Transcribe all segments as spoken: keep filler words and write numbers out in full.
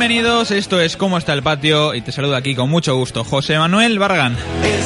Bienvenidos, esto es ¿Cómo está el patio? Y te saludo aquí con mucho gusto, José Manuel Barragán.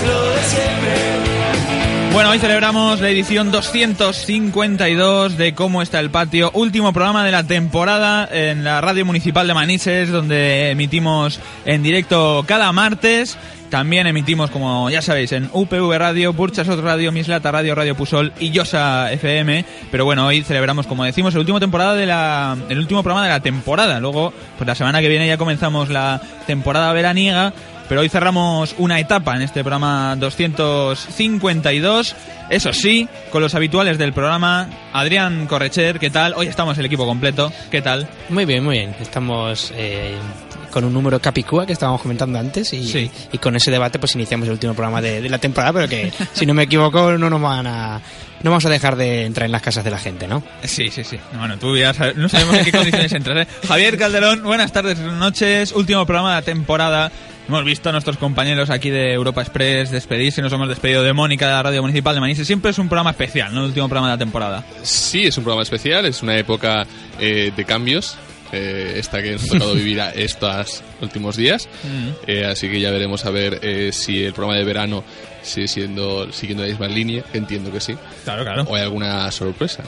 Bueno, hoy celebramos la edición doscientos cincuenta y dos de ¿Cómo está el patio? Último programa de la temporada en la Radio Municipal de Manises, donde emitimos en directo cada martes. También emitimos, como ya sabéis, en U P V Radio, Burchasot Radio, Mislata Radio, Radio Pusol y Yosa F M. Pero bueno, hoy celebramos, como decimos, el último temporada de la, el último programa de la temporada. Luego, pues la semana que viene ya comenzamos la temporada veraniega. Pero hoy cerramos una etapa en este programa doscientos cincuenta y dos. Eso sí, con los habituales del programa. Adrián Correcher, ¿qué tal? Hoy estamos el equipo completo. ¿Qué tal? Muy bien, muy bien. Estamos eh, con un número capicúa que estábamos comentando antes y, sí. y con ese debate pues iniciamos el último programa de, de la temporada, pero que si no me equivoco no nos van a... No vamos a dejar de entrar en las casas de la gente, ¿no? Sí, sí, sí. Bueno, tú ya sabes, no sabemos en qué condiciones entras, ¿eh? Javier Calderón, buenas tardes, noches. Último programa de la temporada. Hemos visto a nuestros compañeros aquí de Europa Express despedirse. Nos hemos despedido de Mónica, de la Radio Municipal de Manises. Siempre es un programa especial, ¿no? El último programa de la temporada. Sí, es un programa especial. Es una época eh, de cambios. Eh, esta que nos ha tocado vivir a estos últimos días. Mm. Eh, así que ya veremos a ver eh, si el programa de verano sigue siendo siguiendo la misma línea, que entiendo que sí. Claro, claro. O hay alguna sorpresa.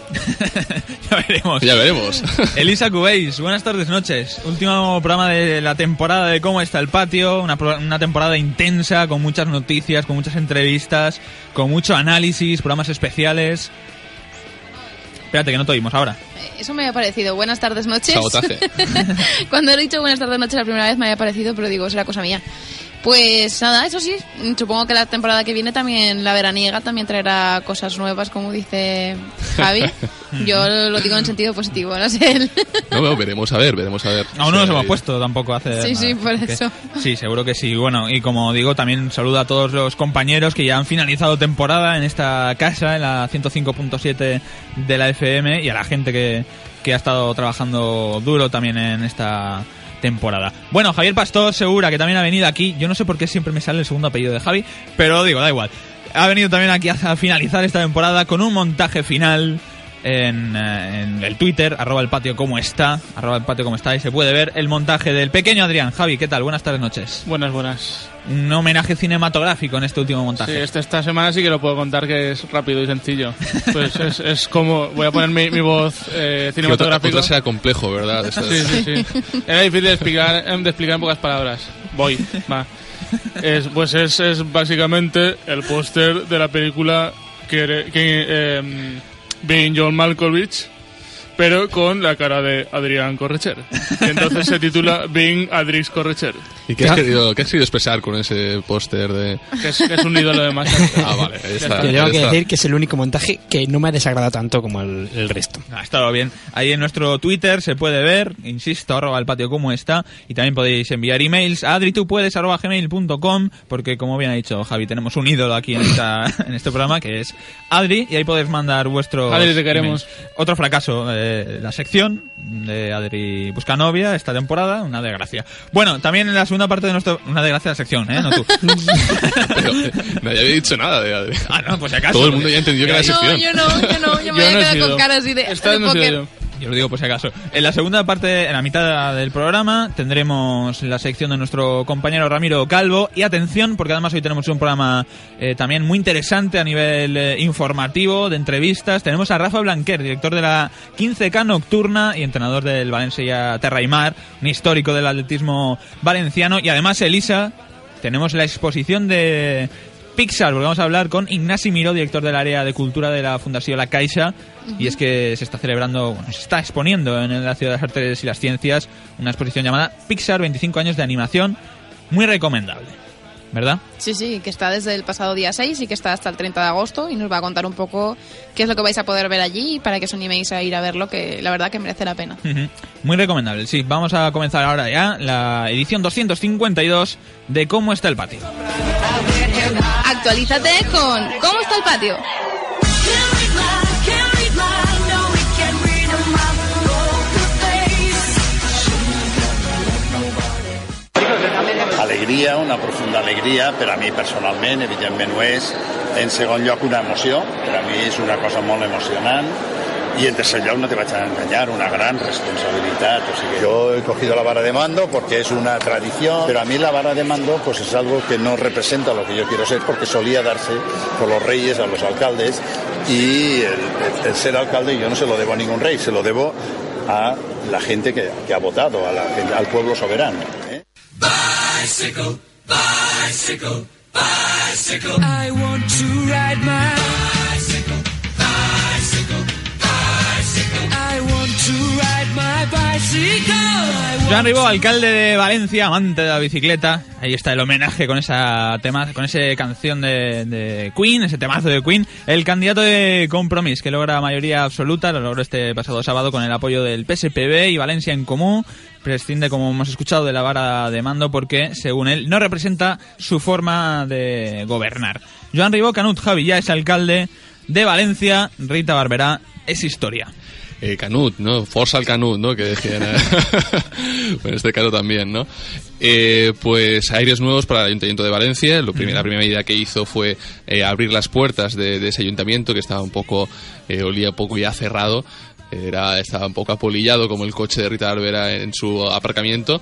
Ya veremos. Ya veremos. Elisa Cubéis, buenas tardes, noches. Último programa de la temporada de ¿Cómo está el patio? Una, una temporada intensa, con muchas noticias, con muchas entrevistas, con mucho análisis, programas especiales. Espérate, que no te oímos ahora. Eso me había parecido. Buenas tardes, noches. Sabotaje. Cuando he dicho buenas tardes, noches la primera vez me había parecido, pero digo, será cosa mía. Pues nada, eso sí, supongo que la temporada que viene también, la veraniega, también traerá cosas nuevas, como dice Javi. Yo lo digo en sentido positivo, no sé él. No, no, veremos a ver, veremos a ver. Aún no nos hemos puesto tampoco hace Sí, nada. sí, por Que, eso. sí, seguro que sí. Bueno, y como digo, también saludo a todos los compañeros que ya han finalizado temporada en esta casa, en la ciento cinco punto siete de la F M, y a la gente que, que ha estado trabajando duro también en esta temporada. Bueno, Javier Pastor Segura, que también ha venido aquí. Yo no sé por qué siempre me sale el segundo apellido de Javi, pero digo, da igual. Ha venido también aquí a, a finalizar esta temporada con un montaje final en, en el Twitter, arroba el patio como está, arroba el patio como está, y se puede ver el montaje del pequeño Adrián. Javi, ¿qué tal? Buenas tardes, noches. Buenas, buenas. Un homenaje cinematográfico en este último montaje. Sí, esta, esta semana sí que lo puedo contar, que es rápido y sencillo. Pues es, es como... Voy a poner mi, mi voz eh, cinematográfica. Otra, otra sea complejo, ¿verdad? Eso sí, sí, sí. Era difícil de explicar, de explicar en pocas palabras. Voy, va. Es, pues es, es básicamente el póster de la película que... que eh, Being John Malkovich, pero con la cara de Adrián Correcher. Entonces se titula Being Adrix Correcher. ¿Y qué has, querido, qué has querido expresar con ese póster de...? Que es, que es un ídolo de masa. Ah, vale. Ahí está, Yo tengo ahí que está. decir que es el único montaje que no me ha desagradado tanto como el, el resto. Ha estado bien. Ahí en nuestro Twitter se puede ver, insisto, arroba el patio como está, y también podéis enviar emails a adritupuedes arroba gmail punto com, porque como bien ha dicho Javi, tenemos un ídolo aquí en, esta, en este programa, que es Adri, y ahí podéis mandar vuestros Adri, te queremos. emails. Otro fracaso, eh, la sección de Adri Busca Novia esta temporada, una desgracia. Bueno, también en la segunda parte de nuestro... Una desgracia de la sección, ¿eh? No tú. Pero eh, nadie había dicho nada de Adri. Ah, no, pues si acaso. Todo el mundo ya entendió que era la No, sección. yo no, yo no. Yo me Yo voy no a he quedar sido. con caras así de, Esta de vez no he sido póker. yo. Yo lo digo por si acaso. En la segunda parte, en la mitad del programa, tendremos la sección de nuestro compañero Ramiro Calvo. Y atención, porque además hoy tenemos un programa eh, también muy interesante a nivel eh, informativo, de entrevistas. Tenemos a Rafa Blanquer, director de la quince K Nocturna y entrenador del Valencia Terra y Mar, un histórico del atletismo valenciano. Y además, Elisa, tenemos la exposición de Pixar, porque vamos a hablar con Ignasi Miró, director del área de cultura de la Fundación La Caixa. Uh-huh. Y es que se está celebrando, bueno, se está exponiendo en la Ciudad de las Artes y las Ciencias una exposición llamada Pixar, veinticinco años de animación, muy recomendable, ¿verdad? Sí, sí, que está desde el pasado día seis y que está hasta el treinta de agosto, y nos va a contar un poco qué es lo que vais a poder ver allí para que os animéis a ir a verlo, que la verdad que merece la pena. Uh-huh. Muy recomendable, sí. Vamos a comenzar ahora ya la edición doscientos cincuenta y dos de ¿Cómo está el patio? Actualízate con ¿Cómo está el patio? Alegria, una profunda alegria, per a mi personalment, evidentment ho és. En segon lloc, una emoció, per a mi és una cosa molt emocionant. i en tercer lloc, no te vaig a enganyar, una gran responsabilitat. O sigui, yo he cogido la vara de mando porque es una tradición, pero a mí la vara de mando pues es algo que no representa lo que yo quiero ser, porque solía darse por los reyes a los alcaldes, y el, el, el ser alcalde yo no se lo debo a ningún rey, se lo debo a la gente que, que ha votado, a la, al pueblo soberano. ¿eh? Bicycle, bicycle, bicycle. I want to ride my bicycle, bicycle, bicycle. I want to ride my bicycle. Joan Ribó, alcalde de Valencia, amante de la bicicleta. Ahí está el homenaje con esa tema, con esa canción de, de Queen, ese temazo de Queen. El candidato de Compromís, que logra mayoría absoluta, lo logró este pasado sábado con el apoyo del P S P B y Valencia en Comú. Prescinde, como hemos escuchado, de la vara de mando porque, según él, no representa su forma de gobernar. Joan Ribó, Canut, Javi, ya es alcalde de Valencia. Rita Barberá es historia. Eh, Canut, ¿no? Forza al Canut, ¿no? Que decían. ¿eh? Bueno, en este caso también, ¿no? Eh, pues aires nuevos para el Ayuntamiento de Valencia. Lo primer, la primera medida que hizo fue eh, abrir las puertas de, de ese ayuntamiento, que estaba un poco, eh, olía un poco ya cerrado. Era, estaba un poco apolillado como el coche de Rita Barberá en su aparcamiento.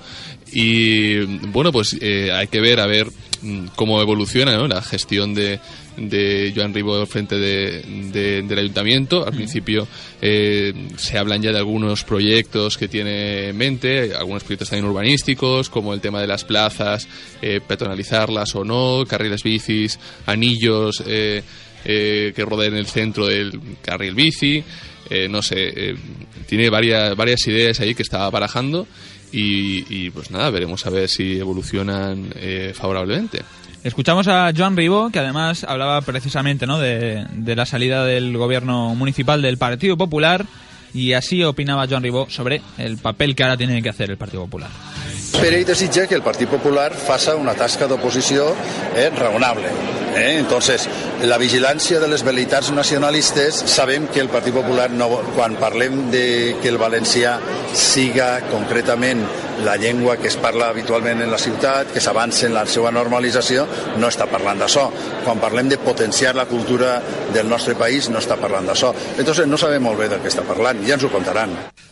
Y bueno, pues eh, hay que ver a ver cómo evoluciona, ¿no?, la gestión de, de Joan Ribó al frente de, de, del ayuntamiento. Al principio eh, se hablan ya de algunos proyectos que tiene en mente, algunos proyectos también urbanísticos, como el tema de las plazas, eh, peatonalizarlas o no, carriles bicis, anillos eh, eh, que rodeen el centro del carril bici. Eh, no sé, eh, tiene varias varias ideas ahí que está barajando y, y pues nada, veremos a ver si evolucionan eh, favorablemente. Escuchamos a Joan Ribó, que además hablaba precisamente, ¿no?, de, de la salida del gobierno municipal del Partido Popular, y así opinaba Joan Ribó sobre el papel que ahora tiene que hacer el Partido Popular. Espera i desitja que el Partit Popular faça una tasca d'oposició eh, raonable. Eh? Entonces, la vigilància de les velleitats nacionalistes, sabem que el Partit Popular, no, quan parlem de que el valencià siga concretament la llengua que es parla habitualment en la ciutat, que s'avance en la seva normalització, no està parlant d'això. Quan parlem de potenciar la cultura del nostre país, no està parlant d'això. Entonces, no sabem molt bé del que està parlant, ja ens ho contaran.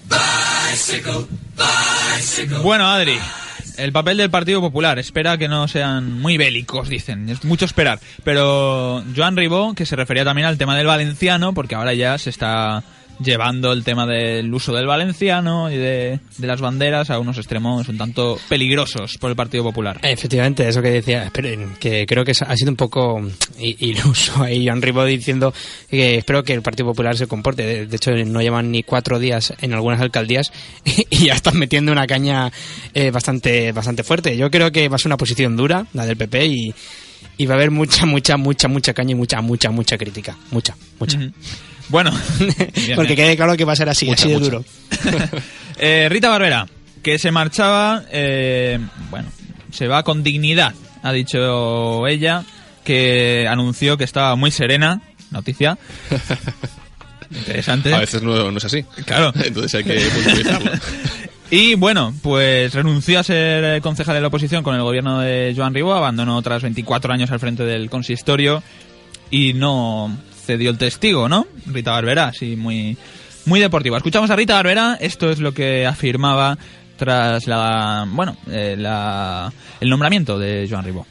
Bicycle, bicycle. Bueno, Adri, el papel del Partido Popular, espera que no sean muy bélicos, dicen, es mucho esperar. Pero Joan Ribó, que se refería también al tema del valenciano, porque ahora ya se está llevando el tema del uso del valenciano y de, de las banderas a unos extremos un tanto peligrosos por el Partido Popular. Efectivamente, eso que decía, esperen, que creo que ha sido un poco iluso ahí Joan Ribó diciendo que espero que el Partido Popular se comporte. De, de hecho, no llevan ni cuatro días en algunas alcaldías y ya están metiendo una caña eh, bastante bastante fuerte. Yo creo que va a ser una posición dura, la del P P, y, y va a haber mucha, mucha, mucha, mucha caña y mucha, mucha, mucha crítica. Mucha, mucha. Uh-huh. Bueno, bien, porque quede claro que va a ser así, mucha, así de mucha. Duro. eh, Rita Barberá, que se marchaba, eh, bueno, se va con dignidad, ha dicho ella, que anunció que estaba muy serena, noticia. Interesante. A veces no, no es así. Claro. Entonces hay que puntualizarlo. Y bueno, pues renunció a ser concejal de la oposición con el gobierno de Joan Ribó, abandonó tras veinticuatro años al frente del consistorio y no cedió el testigo, ¿no? Rita Barberá, sí, muy, muy deportiva. Escuchamos a Rita Barberá, esto es lo que afirmaba tras la, bueno, eh, la, el nombramiento de Joan Ribó.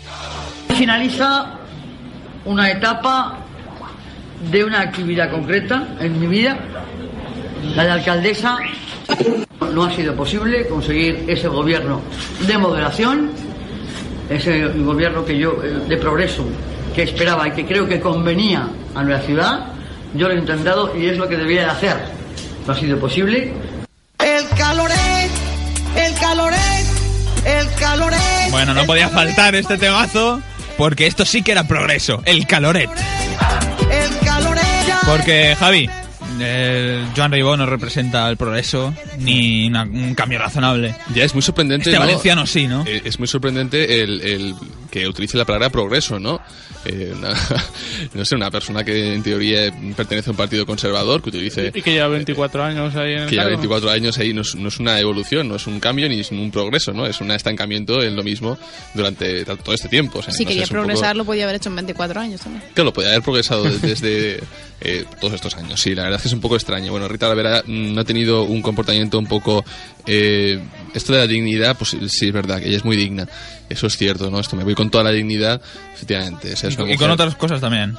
Finaliza una etapa de una actividad concreta en mi vida, la de alcaldesa. No ha sido posible conseguir ese gobierno de moderación, ese gobierno que yo, de progreso, que esperaba y que creo que convenía a nuestra ciudad. Yo lo he intentado y es lo que debía de hacer. No ha sido posible. El caloret, el caloret, el caloret. Bueno, no podía faltar este temazo, porque esto sí que era progreso, el caloret. El caloret. Porque, Javi, el Joan Ribó no representa el progreso ni una, un cambio razonable. Ya es muy sorprendente. Este ¿no? valenciano sí, ¿no? Es muy sorprendente el, el que utilice la palabra progreso, ¿no? Eh, una, no sé, una persona que en teoría pertenece a un partido conservador, que utilice... Y que lleva veinticuatro años ahí en el Que lleva cargo. veinticuatro años ahí, no es, no es una evolución, no es un cambio ni es un progreso, ¿no? Es un estancamiento en lo mismo durante todo este tiempo. O sea, si no sé, quería es un poco- progresar, lo podía haber hecho en veinticuatro años también. Claro, podía haber progresado desde eh, todos estos años. Sí, la verdad es que es un poco extraño. Bueno, Rita Barberá no ha tenido un comportamiento un poco... Eh, esto de la dignidad, pues sí, es verdad, que ella es muy digna. Eso es cierto, ¿no? Esto me voy con toda la dignidad, efectivamente. O sea, es Y, una y con mujer- otras cosas también.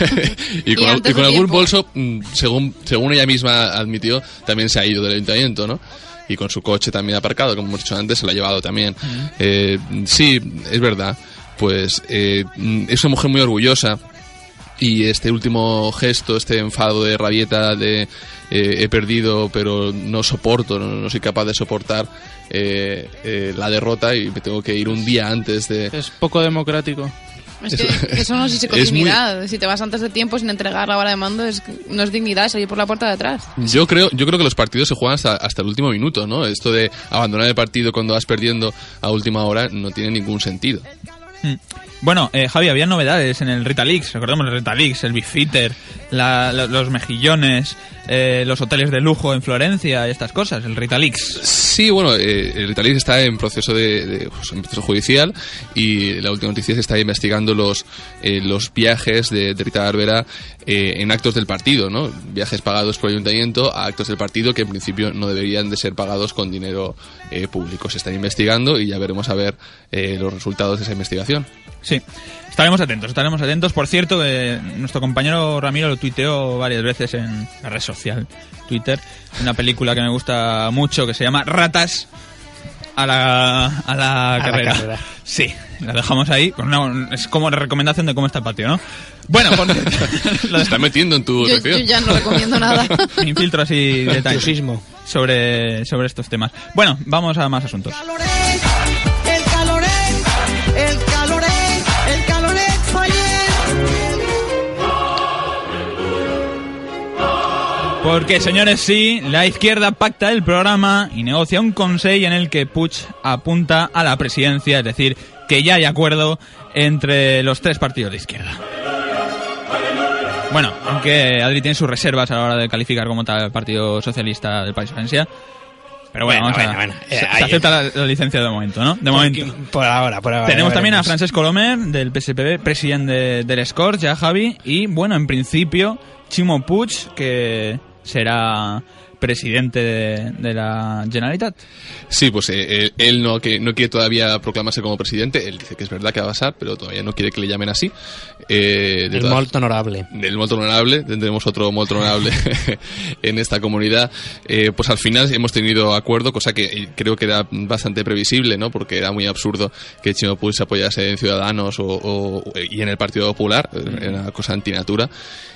y con, Y antes y con de algún tiempo. bolso, mm, según, según ella misma admitió, también se ha ido del ayuntamiento, ¿no? Y con su coche también aparcado, como hemos dicho antes, se lo ha llevado también. Eh, sí, es verdad. Pues eh, mm, es una mujer muy orgullosa. Y este último gesto, este enfado de rabieta de eh, he perdido pero no soporto, no, no soy capaz de soportar eh, eh, la derrota y me tengo que ir un día antes de... Es poco democrático. Es que eso no sé si Es muy- dignidad. Si te vas antes de tiempo sin entregar la vara de mando, es que no es dignidad, es salir por la puerta de atrás. Yo creo, yo creo que los partidos se juegan hasta, hasta el último minuto, ¿no? Esto de abandonar el partido cuando vas perdiendo a última hora no tiene ningún sentido. Mm. Bueno, eh, Javi, había novedades en el Rita Leaks, recordemos el Rita Leaks, el Bifitter, la, la- los mejillones, eh, los hoteles de lujo en Florencia y estas cosas, el Rita Leaks. Sí, bueno, eh, el Rita Leaks está en proceso de, de- pues, en proceso judicial y la última noticia es que está investigando los eh, los viajes de, de Rita Barberá eh, en actos del partido, ¿no? Viajes pagados por el ayuntamiento a actos del partido que en principio no deberían de ser pagados con dinero eh, público. Se están investigando y ya veremos a ver eh, los resultados de esa investigación. Sí, estaremos atentos, estaremos atentos. Por cierto, que nuestro compañero Ramiro lo tuiteó varias veces en la red social Twitter, una película que me gusta mucho que se llama Ratas a la, a la, A la carrera. carrera. Sí, la dejamos ahí. Con una, es como la recomendación de cómo está el patio, ¿no? Bueno, por cierto, lo Se está metiendo en tu Yo, sección. yo ya no recomiendo nada. me infiltro así detalles Entusiasmo. sobre, sobre estos temas. Bueno, vamos a más asuntos. Caloret, el caloret, el caloret, el caloret foller. Porque, señores, sí, la izquierda pacta el programa y negocia un consejo en el que Puig apunta a la presidencia, es decir, que ya hay acuerdo entre los tres partidos de izquierda. Bueno, aunque Adri tiene sus reservas a la hora de calificar como tal el Partido Socialista del País Valencià. Pero bueno, Bueno, vamos a, bueno, bueno, se, eh, se hay- acepta la, la licencia de momento, ¿no? De momento. Por ahora, por ahora. Tenemos ya también a veremos. Francesc Colomer, del P S P B, presidente de- del Escort, ya Javi, y bueno, en principio, Ximo Puig, que será presidente de, de la Generalitat. Sí, pues eh, él, él no, que, no quiere todavía proclamarse como presidente. Él dice que es verdad que va a pasar, pero todavía no quiere que le llamen así. Eh, de El todas- molto honorable. Del molto honorable, tendremos otro molto honorable en esta comunidad. Eh, pues al final hemos tenido acuerdo, cosa que eh, creo que era bastante previsible, ¿no? Porque era muy absurdo que Ximo Puig se apoyase en Ciudadanos o, o- y en el Partido Popular, era una cosa antinatura.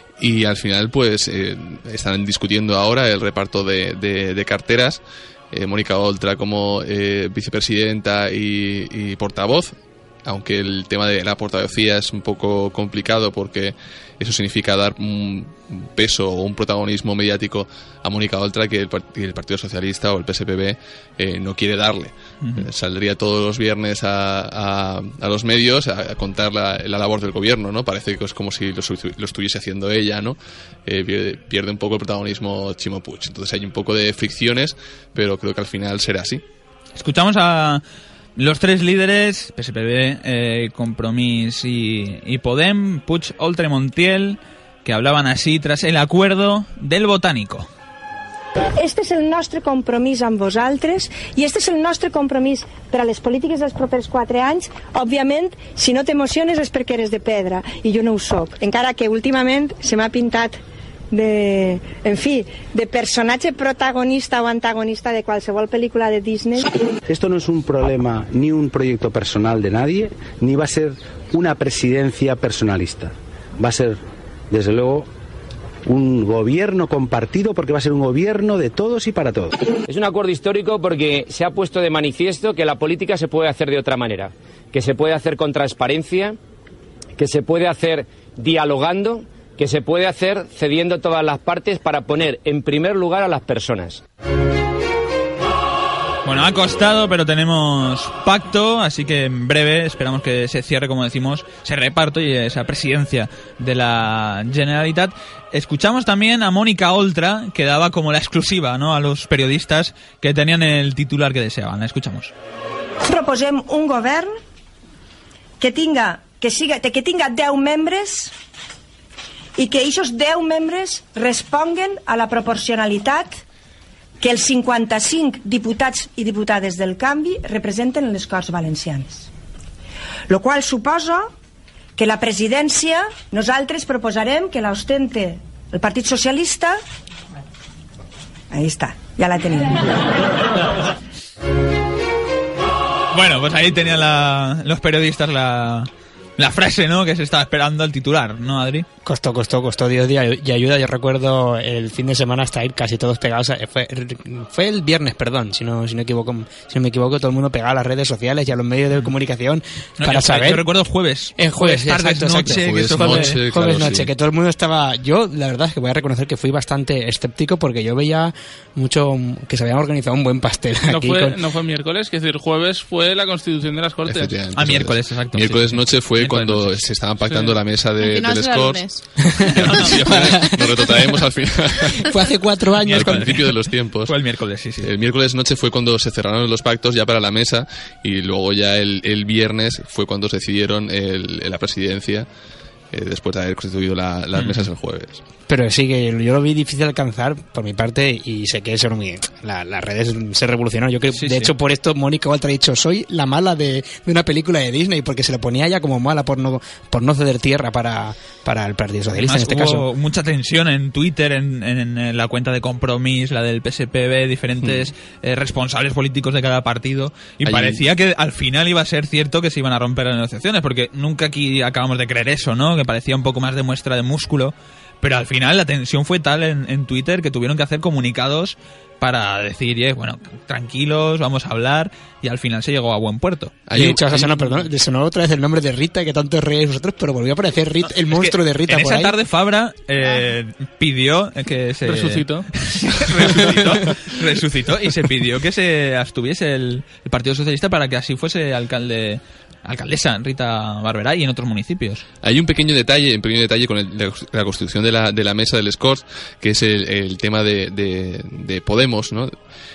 Y al final, pues, eh, están discutiendo ahora el reparto de, de, de carteras. Eh, Mónica Oltra como eh, vicepresidenta y, y portavoz, aunque el tema de la portavocía es un poco complicado porque eso significa dar un peso o un protagonismo mediático a Mónica Oltra que el, part- el Partido Socialista o el P S P B eh, no quiere darle. Eh, saldría todos los viernes a, a, a los medios a, a contar la, la labor del gobierno, ¿no? Parece que es como si lo, su- lo estuviese haciendo ella, ¿no? Eh, pierde, pierde un poco el protagonismo Ximo Puig. Entonces hay un poco de fricciones, pero creo que al final será así. Escuchamos a los tres líderes, P S P B, eh, Compromís y, y Podem, Puig, Oltra y Montiel, que hablaban así tras el acuerdo del Botánico. Este és el nostre compromís amb vosaltres i este és el nostre compromís per a les polítiques dels propers quatre anys. Òbviament, si no t'emociones és perquè eres de pedra i jo no ho soc, encara que últimament se m'ha pintat de, en fi, de personatge protagonista o antagonista de qualsevol pel·lícula de Disney. Esto no es un problema ni un proyecto personal de nadie, ni va a ser una presidencia personalista. Va a ser, desde luego, un gobierno compartido porque va a ser un gobierno de todos y para todos. Es un acuerdo histórico porque se ha puesto de manifiesto que la política se puede hacer de otra manera, que se puede hacer con transparencia, que se puede hacer dialogando, que se puede hacer cediendo todas las partes para poner en primer lugar a las personas. Bueno, ha costado, pero tenemos pacto, así que en breve esperamos que se cierre, como decimos, ese reparto y esa presidencia de la Generalitat. Escuchamos también a Mónica Oltra, que daba como la exclusiva, ¿no?, a los periodistas que tenían el titular que deseaban. La escuchamos. Proposem un govern que tinga, que siga, que tinga deu membres i que aquests deu membres responguen a la proporcionalitat que els cinquanta-cinc diputats i diputades del canvi representen en les Corts Valencianes. Lo qual suposa que la presidència nosaltres proposarem que l'ostente el Partit Socialista. Ahí está, ya la tenim. Bueno, pues ahí tenían la, los periodistas la, la frase, ¿no?, que se estaba esperando el titular, ¿no, Adri? Costó, costó, costó Dios día y ayuda. Yo recuerdo el fin de semana hasta ir casi todos pegados. Fue, fue el viernes, perdón, si no, si no equivoco, si no me equivoco, todo el mundo pegado a las redes sociales y a los medios de comunicación no, para yo, saber. Yo recuerdo jueves. El jueves, jueves tarde, exacto, noche, exacto. Jueves, que noche, jueves, claro, jueves noche, sí. que todo el mundo estaba. Yo, la verdad es que voy a reconocer que fui bastante escéptico porque yo veía mucho que se habían organizado un buen pastel no aquí. Fue, con... No fue miércoles, es decir, jueves fue la constitución de las Cortes. Ah, miércoles, exacto. Miércoles sí, noche fue miércoles cuando noche. se estaban pactando sí. la mesa de, del Scores. Nos retrotraemos al final. Fue hace cuatro años. Al cuando... principio de los tiempos. Fue el miércoles, sí, sí. El miércoles noche fue cuando se cerraron los pactos ya para la mesa y luego ya el, el viernes fue cuando se decidieron el, la presidencia eh, después de haber constituido la, las mm. mesas el jueves. Pero sí que yo lo vi difícil de alcanzar por mi parte y sé que eso no muy, la, las redes se revolucionaron. Yo creo, sí, de sí. hecho, por esto Mónica Oltra ha dicho soy la mala de, de una película de Disney porque se lo ponía ya como mala por no por no ceder tierra para, para el Partido Socialista. Además, en este hubo caso mucha tensión en Twitter, en, en, en la cuenta de Compromís, la del P S P B, diferentes mm. eh, responsables políticos de cada partido y Allí. parecía que al final iba a ser cierto que se iban a romper las negociaciones porque nunca aquí acabamos de creer eso, ¿no? Que parecía un poco más de muestra de músculo. Pero al final la tensión fue tal en, en Twitter que tuvieron que hacer comunicados para decir, eh, bueno, tranquilos, vamos a hablar, y al final se llegó a buen puerto. Hay de hecho, sonó, perdón, sonó otra vez el nombre de Rita, que tanto reíais vosotros, pero volvió a aparecer Rita, el monstruo de Rita en por esa ahí. tarde Fabra eh, pidió que se... Resucitó. resucitó. Resucitó y se pidió que se abstuviese el, el Partido Socialista para que así fuese alcalde... alcaldesa Rita Barberá y en otros municipios. Hay un pequeño detalle, un pequeño detalle con el, la, la constitución de la, de la mesa del Scores, que es el, el tema de, de, de Podemos, ¿no?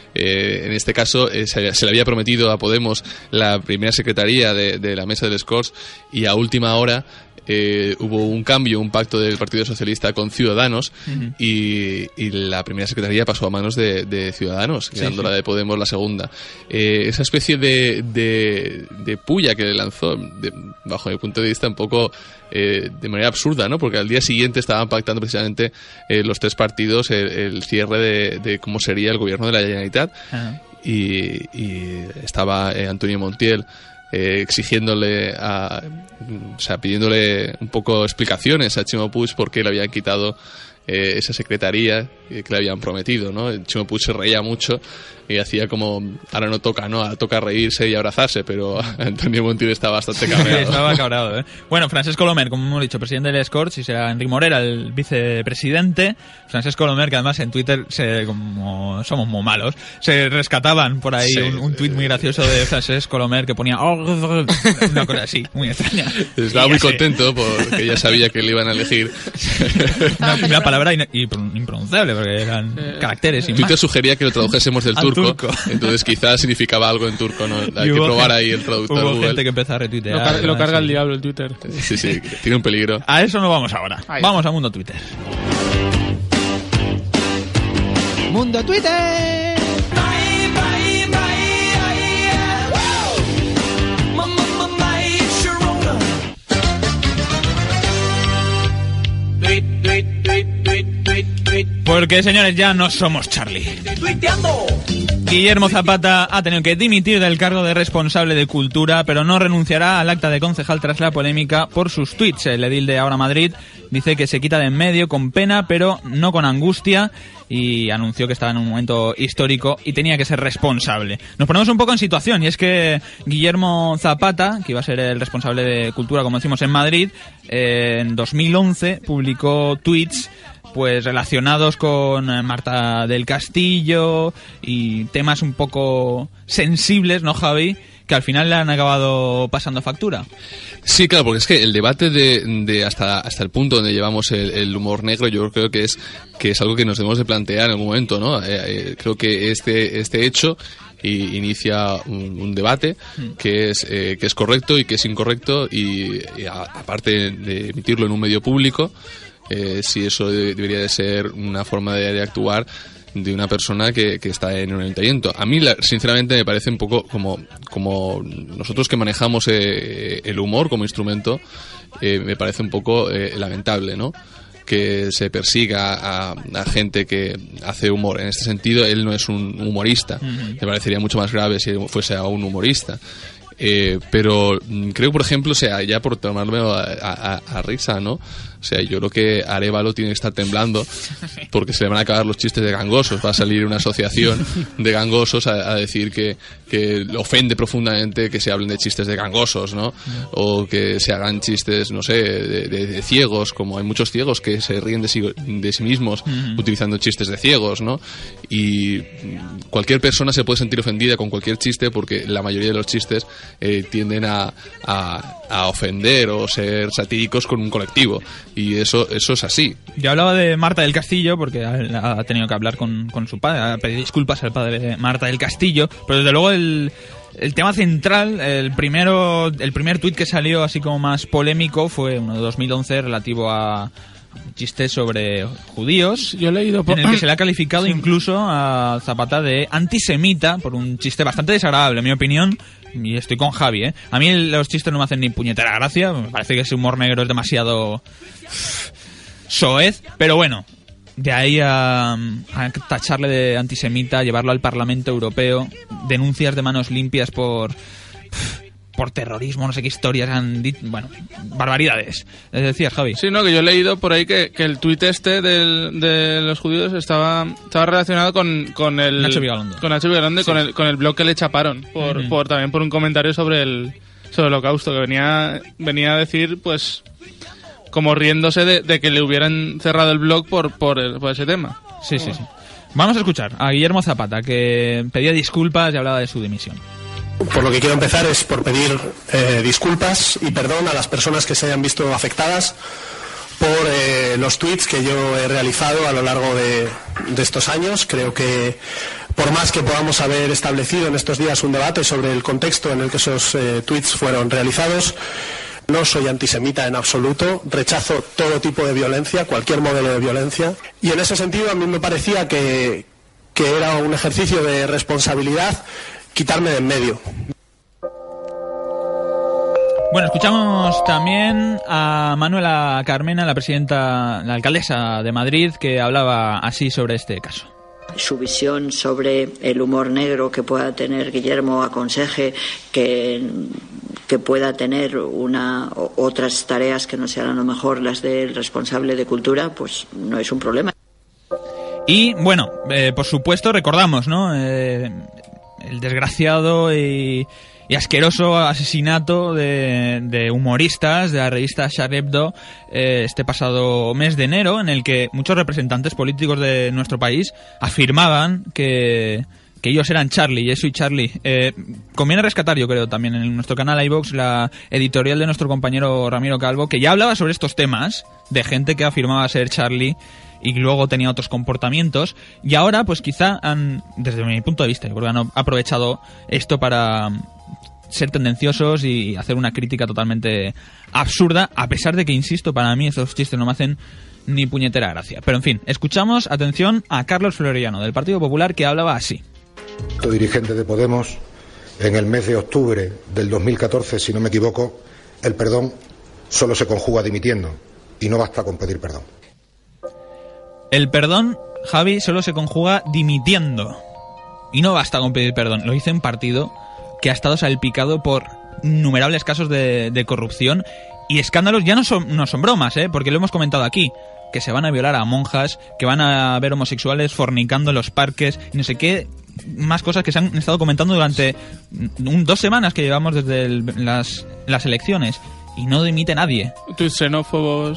Eh, en este caso eh, se, se le había prometido a Podemos la primera secretaría de, de la mesa del Scores y a última hora Eh, hubo un cambio, un pacto del Partido Socialista con Ciudadanos uh-huh. y, y la primera secretaría pasó a manos de, de Ciudadanos, sí, quedando sí. la de Podemos la segunda. Eh, esa especie de, de, de puya que le lanzó, de, bajo mi punto de vista, un poco eh, de manera absurda, ¿no? Porque al día siguiente estaban pactando precisamente eh, los tres partidos el, el cierre de, de cómo sería el gobierno de la Generalitat uh-huh. y, y estaba eh, Antonio Montiel Eh, exigiéndole a, o sea, pidiéndole un poco explicaciones a Chimo Puig por qué le habían quitado eh, esa secretaría que le habían prometido, ¿no? Chimo Puig se reía mucho y hacía como, ahora no toca, ¿no? Ahora toca reírse y abrazarse, pero Antonio Montiel está bastante cabreado. Sí, estaba cabreado, ¿eh? Bueno, Francesc Colomer, como hemos dicho, presidente del Scores, y será Enric Morera, el vicepresidente. Francesc Colomer, que además en Twitter, se, como somos muy malos, se rescataban por ahí sí, un, un tuit muy gracioso de Francesc Colomer que ponía oh, una cosa así, muy extraña. Estaba muy sé. contento porque ya sabía que le iban a elegir. una, una palabra in, impronunciable, porque eran eh, caracteres. Twitter más. sugería que lo tradujésemos del turco. Turco. Entonces quizás significaba algo en turco, ¿no? Hay que probar gente, ahí el traductor hubo Google. gente que empezó a retuitear. Lo, car lo carga el diablo el Twitter. Sí, sí, tiene un peligro. A eso no vamos ahora. Ahí. Vamos a Mundo Twitter. Mundo Twitter. Porque, señores, ya no somos Charlie. Guillermo Zapata ha tenido que dimitir del cargo de responsable de Cultura, pero no renunciará al acta de concejal tras la polémica por sus tuits. El edil de Ahora Madrid dice que se quita de en medio con pena, pero no con angustia, y anunció que estaba en un momento histórico y tenía que ser responsable. Nos ponemos un poco en situación, y es que Guillermo Zapata, que iba a ser el responsable de Cultura, como decimos, en Madrid, eh, en dos mil once publicó tuits pues relacionados con Marta del Castillo y temas un poco sensibles, ¿no, Javi?, que al final le han acabado pasando factura. Sí, claro, porque es que el debate de, de hasta hasta el punto donde llevamos el, el humor negro, yo creo que es que es algo que nos debemos de plantear en algún momento, ¿no? Eh, eh, creo que este este hecho y inicia un, un debate que es eh, que es correcto y que es incorrecto, y, y a, aparte de emitirlo en un medio público, eh, si eso de, debería de ser una forma de, de actuar de una persona que, que está en un ayuntamiento. A mí, la, sinceramente, me parece un poco como, como nosotros que manejamos eh, el humor como instrumento, eh, me parece un poco eh, lamentable, ¿no?, que se persiga a, a gente que hace humor. En este sentido, él no es un humorista. Uh-huh. Me parecería mucho más grave si fuese a un humorista. Eh, pero creo, por ejemplo, o sea, ya por tomarlo a, a, a risa, ¿no? O sea, yo creo que Arévalo tiene que estar temblando porque se le van a acabar los chistes de gangosos. Va a salir una asociación de gangosos a, a decir que, que le ofende profundamente que se hablen de chistes de gangosos, ¿no? O que se hagan chistes, no sé, de, de, de ciegos, como hay muchos ciegos que se ríen de sí, de sí mismos uh-huh. utilizando chistes de ciegos, ¿no? Y cualquier persona se puede sentir ofendida con cualquier chiste porque la mayoría de los chistes eh, tienden a, a, a ofender o ser satíricos con un colectivo. Y eso eso es así. Yo hablaba de Marta del Castillo porque ha, ha tenido que hablar con, con su padre, ha pedido disculpas al padre de Marta del Castillo, pero desde luego el, el tema central, el primero el primer tuit que salió así como más polémico fue uno de dos mil once relativo a chistes sobre judíos. Yo he leído por... en el que se le ha calificado sí. incluso a Zapata de antisemita por un chiste bastante desagradable, en mi opinión. Y estoy con Javi, ¿eh? A mí los chistes no me hacen ni puñetera gracia. Me parece que ese humor negro es demasiado soez. Pero bueno, de ahí a, a tacharle de antisemita, llevarlo al Parlamento Europeo, denuncias de manos limpias por por terrorismo, no sé qué historias han dicho. Bueno, barbaridades. ¿Les decías, Javi? Sí, no, que yo he leído por ahí que, que el tuit este del, de los judíos estaba estaba relacionado con, con el... Nacho Vigalondo. Con Nacho Vigalondo, sí. con, el, con el blog que le chaparon, por, uh-huh. por también por un comentario sobre el, sobre el holocausto, que venía, venía a decir, pues, como riéndose de, de que le hubieran cerrado el blog por, por, el, por ese tema. Sí, sí, sí. Vamos a escuchar a Guillermo Zapata, que pedía disculpas y hablaba de su dimisión. Por lo que quiero empezar es por pedir eh, disculpas y perdón a las personas que se hayan visto afectadas por eh, los tweets que yo he realizado a lo largo de, de estos años. Creo que por más que podamos haber establecido en estos días un debate sobre el contexto en el que esos eh, tweets fueron realizados, no soy antisemita en absoluto, rechazo todo tipo de violencia, cualquier modelo de violencia, y en ese sentido a mí me parecía que, que era un ejercicio de responsabilidad quitarme de en medio. Bueno, escuchamos también a Manuela Carmena, la presidenta, la alcaldesa de Madrid, que hablaba así sobre este caso. Su visión sobre el humor negro que pueda tener Guillermo aconseje que, que pueda tener una otras tareas que no sean a lo mejor las del responsable de cultura, pues no es un problema. Y bueno, eh, por supuesto recordamos, ¿no? Eh, el desgraciado y, y asqueroso asesinato de, de humoristas de la revista Charlie Hebdo eh, este pasado mes de enero, en el que muchos representantes políticos de nuestro país afirmaban que, que ellos eran Charlie, yo soy Charlie. Eh, conviene rescatar, yo creo, también en nuestro canal iVox la editorial de nuestro compañero Ramiro Calvo, que ya hablaba sobre estos temas de gente que afirmaba ser Charlie y luego tenía otros comportamientos, y ahora pues quizá han, desde mi punto de vista, yo creo que han aprovechado esto para ser tendenciosos y hacer una crítica totalmente absurda, a pesar de que, insisto, para mí esos chistes no me hacen ni puñetera gracia. Pero en fin, escuchamos, atención, a Carlos Floriano, del Partido Popular, que hablaba así. Dirigente de Podemos, en el mes de octubre del dos mil catorce, si no me equivoco, el perdón solo se conjuga dimitiendo, y no basta con pedir perdón. El perdón, Javi, solo se conjuga dimitiendo. Y no basta con pedir perdón. Lo hice en partido que ha estado salpicado por innumerables casos de, de corrupción y escándalos. Ya no son, no son bromas, ¿eh? Porque lo hemos comentado aquí. Que se van a violar a monjas, que van a ver homosexuales fornicando en los parques, no sé qué, más cosas que se han estado comentando durante un, dos semanas que llevamos desde el, las, las elecciones. Y no dimite nadie. Tus xenófobos...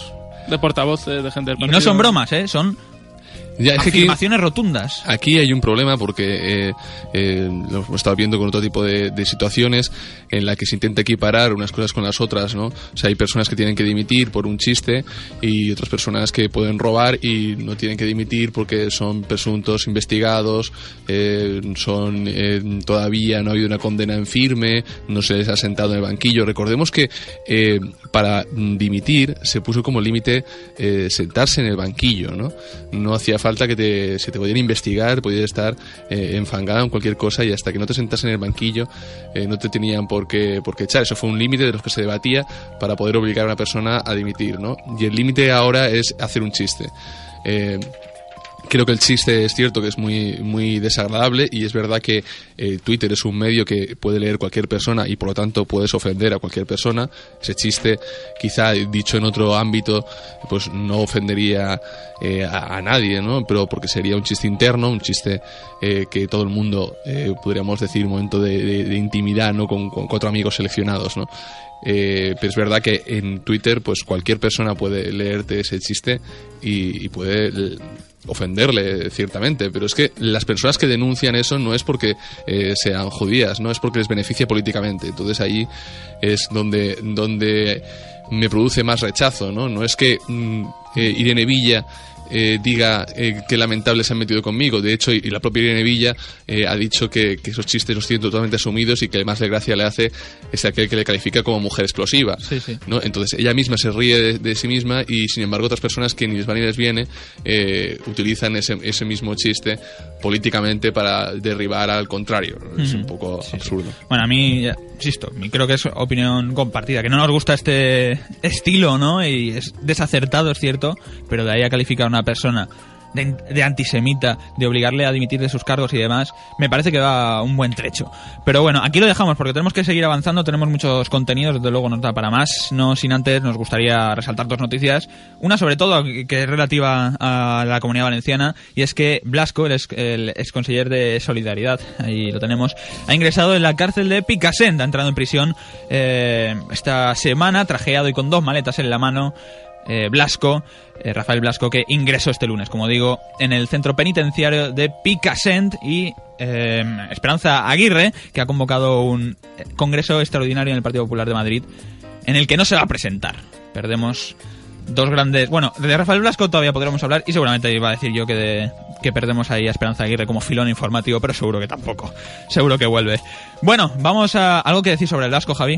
de portavoz de, de gente del Y partido. no son bromas, ¿eh? Son Ya, es que aquí- afirmaciones rotundas. Aquí hay un problema porque eh, eh, lo hemos estado viendo con otro tipo de, de situaciones en la que se intenta equiparar unas cosas con las otras, ¿no? O sea, hay personas que tienen que dimitir por un chiste y otras personas que pueden robar y no tienen que dimitir porque son presuntos investigados, eh, son eh, todavía no ha habido una condena en firme, no se les ha sentado en el banquillo. Recordemos que eh, para dimitir se puso como límite eh, sentarse en el banquillo, ¿no? No hacía falta que te, se te podían investigar, podías estar eh, enfangado en cualquier cosa y hasta que no te sentas en el banquillo eh, no te tenían por qué, por qué echar. Eso fue un límite de los que se debatía para poder obligar a una persona a dimitir, ¿no? Y el límite ahora es hacer un chiste. Eh, Creo que el chiste es cierto que es muy muy desagradable y es verdad que eh, Twitter es un medio que puede leer cualquier persona y por lo tanto puedes ofender a cualquier persona. Ese chiste, quizá dicho en otro ámbito, pues no ofendería eh, a, a nadie, ¿no? Pero porque sería un chiste interno, un chiste eh, que todo el mundo, eh, podríamos decir, un momento de, de, de intimidad, ¿no? Con, con cuatro amigos seleccionados, ¿no? Eh, pero es verdad que en Twitter pues cualquier persona puede leerte ese chiste y, y puede l- ofenderle ciertamente, pero es que las personas que denuncian eso no es porque eh, sean judías, no es porque les beneficie políticamente. Entonces ahí es donde donde me produce más rechazo, no no es que mm, eh, Irene Villa Eh, diga eh, que lamentable se han metido conmigo. De hecho, y, y la propia Irene Villa eh, ha dicho que, que esos chistes los tiene totalmente asumidos y que más de gracia le hace es aquel que le califica como mujer explosiva, Sí, sí. ¿no? Entonces ella misma se ríe de, de sí misma y sin embargo otras personas que ni les va ni les viene eh, utilizan ese, ese mismo chiste políticamente para derribar al contrario. Es Ujú. un poco absurdo. Bueno, a mí, ya, insisto, creo que es opinión compartida, que no nos gusta este estilo, ¿no? Y es desacertado, es cierto, pero de ahí a calificar a una persona de, de antisemita, de obligarle a dimitir de sus cargos y demás, me parece que va un buen trecho. Pero bueno, aquí lo dejamos porque tenemos que seguir avanzando, tenemos muchos contenidos, desde luego nos da para más, no sin antes nos gustaría resaltar dos noticias. Una sobre todo que es relativa a la Comunidad Valenciana y es que Blasco, el ex, el ex conseller de Solidaridad, ahí lo tenemos, ha ingresado en la cárcel de Picassent, ha entrado en prisión eh, esta semana, trajeado y con dos maletas en la mano. Eh, Blasco, eh, Rafael Blasco, que ingresó este lunes, como digo, en el centro penitenciario de Picassent, y eh, Esperanza Aguirre, que ha convocado un congreso extraordinario en el Partido Popular de Madrid, en el que no se va a presentar. Perdemos dos grandes... Bueno, de Rafael Blasco todavía podremos hablar, y seguramente iba a decir yo que, de, que perdemos ahí a Esperanza Aguirre como filón informativo, pero seguro que tampoco. Seguro que vuelve. Bueno, vamos a... ¿Algo que decir sobre el Blasco, Javi?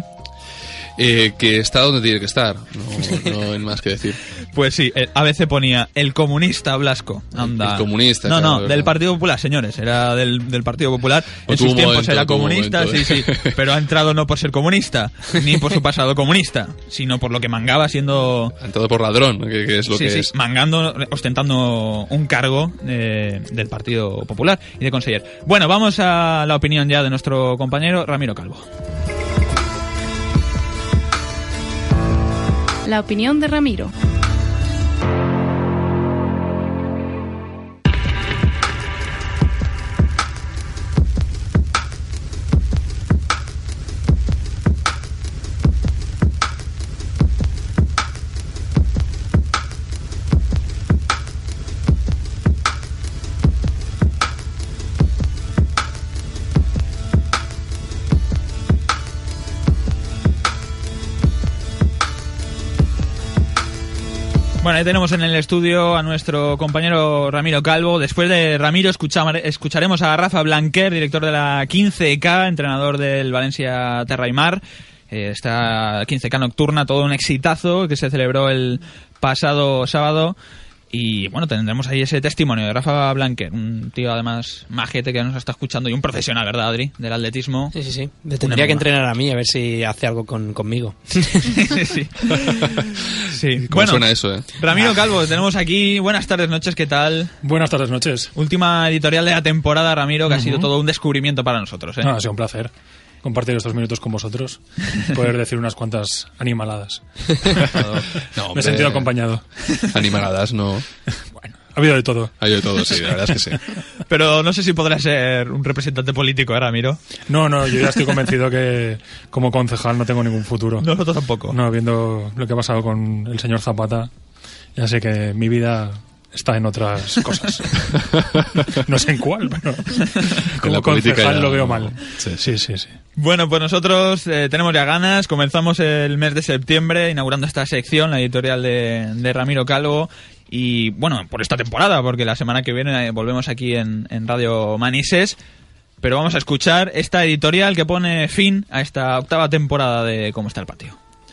Eh, que está donde tiene que estar, no, no hay más que decir. Pues sí, el A B C ponía el comunista Blasco. Anda. El comunista, No, claro, no, verdad. del Partido Popular, señores. Era del, del Partido Popular. O En tuvo sus un tiempos momento, era tuvo un comunista, momento, sí, ¿eh? sí. Pero ha entrado no por ser comunista, ni por su pasado comunista, sino por lo que mangaba siendo... Ha entrado por ladrón, que, que es lo sí, que sí, es. mangando, ostentando un cargo eh, del Partido Popular y de conseller. Bueno, vamos a la opinión ya de nuestro compañero Ramiro Calvo. La opinión de Ramiro. Bueno, ahí tenemos en el estudio a nuestro compañero Ramiro Calvo. Después de Ramiro escucham- escucharemos a Rafa Blanquer, director de la quince K, entrenador del Valencia Terra y Mar. Eh, esta quince K nocturna, todo un exitazo que se celebró el pasado sábado. Y bueno, tendremos ahí ese testimonio de Rafa Blanquer, un tío además majete que nos está escuchando y un profesional, ¿verdad, Adri? Del atletismo. Sí, sí, sí. Me tendría que entrenar a mí a ver si hace algo con, conmigo. sí. Sí. ¿Cómo Bueno, suena eso, eh? Ramiro Calvo, tenemos aquí. Buenas tardes, noches, ¿qué tal? Buenas tardes, noches. Última editorial de la temporada, Ramiro, que ha Ujú. sido todo un descubrimiento para nosotros, ¿eh? No, ha sido un placer compartir estos minutos con vosotros, poder decir unas cuantas animaladas. No, Me he sentido acompañado. Animaladas, no. Ha habido de todo. Ha habido de todo, sí, la verdad es que sí. Pero no sé si podrá ser un representante político, ¿eh, Ramiro? No, no, yo ya estoy convencido que como concejal no tengo ningún futuro. Nosotros tampoco. No, viendo lo que ha pasado con el señor Zapata Ya sé que mi vida está en otras cosas. No sé en cuál, pero como concejal ya... lo veo mal. Sí, sí, sí. sí. Bueno, pues nosotros eh, tenemos ya ganas. Comenzamos el mes de septiembre inaugurando esta sección, la editorial de, de Ramiro Calvo. Y bueno, por esta temporada, porque la semana que viene volvemos aquí en, en Radio Manises. Pero vamos a escuchar esta editorial que pone fin a esta octava temporada de Cómo está el patio.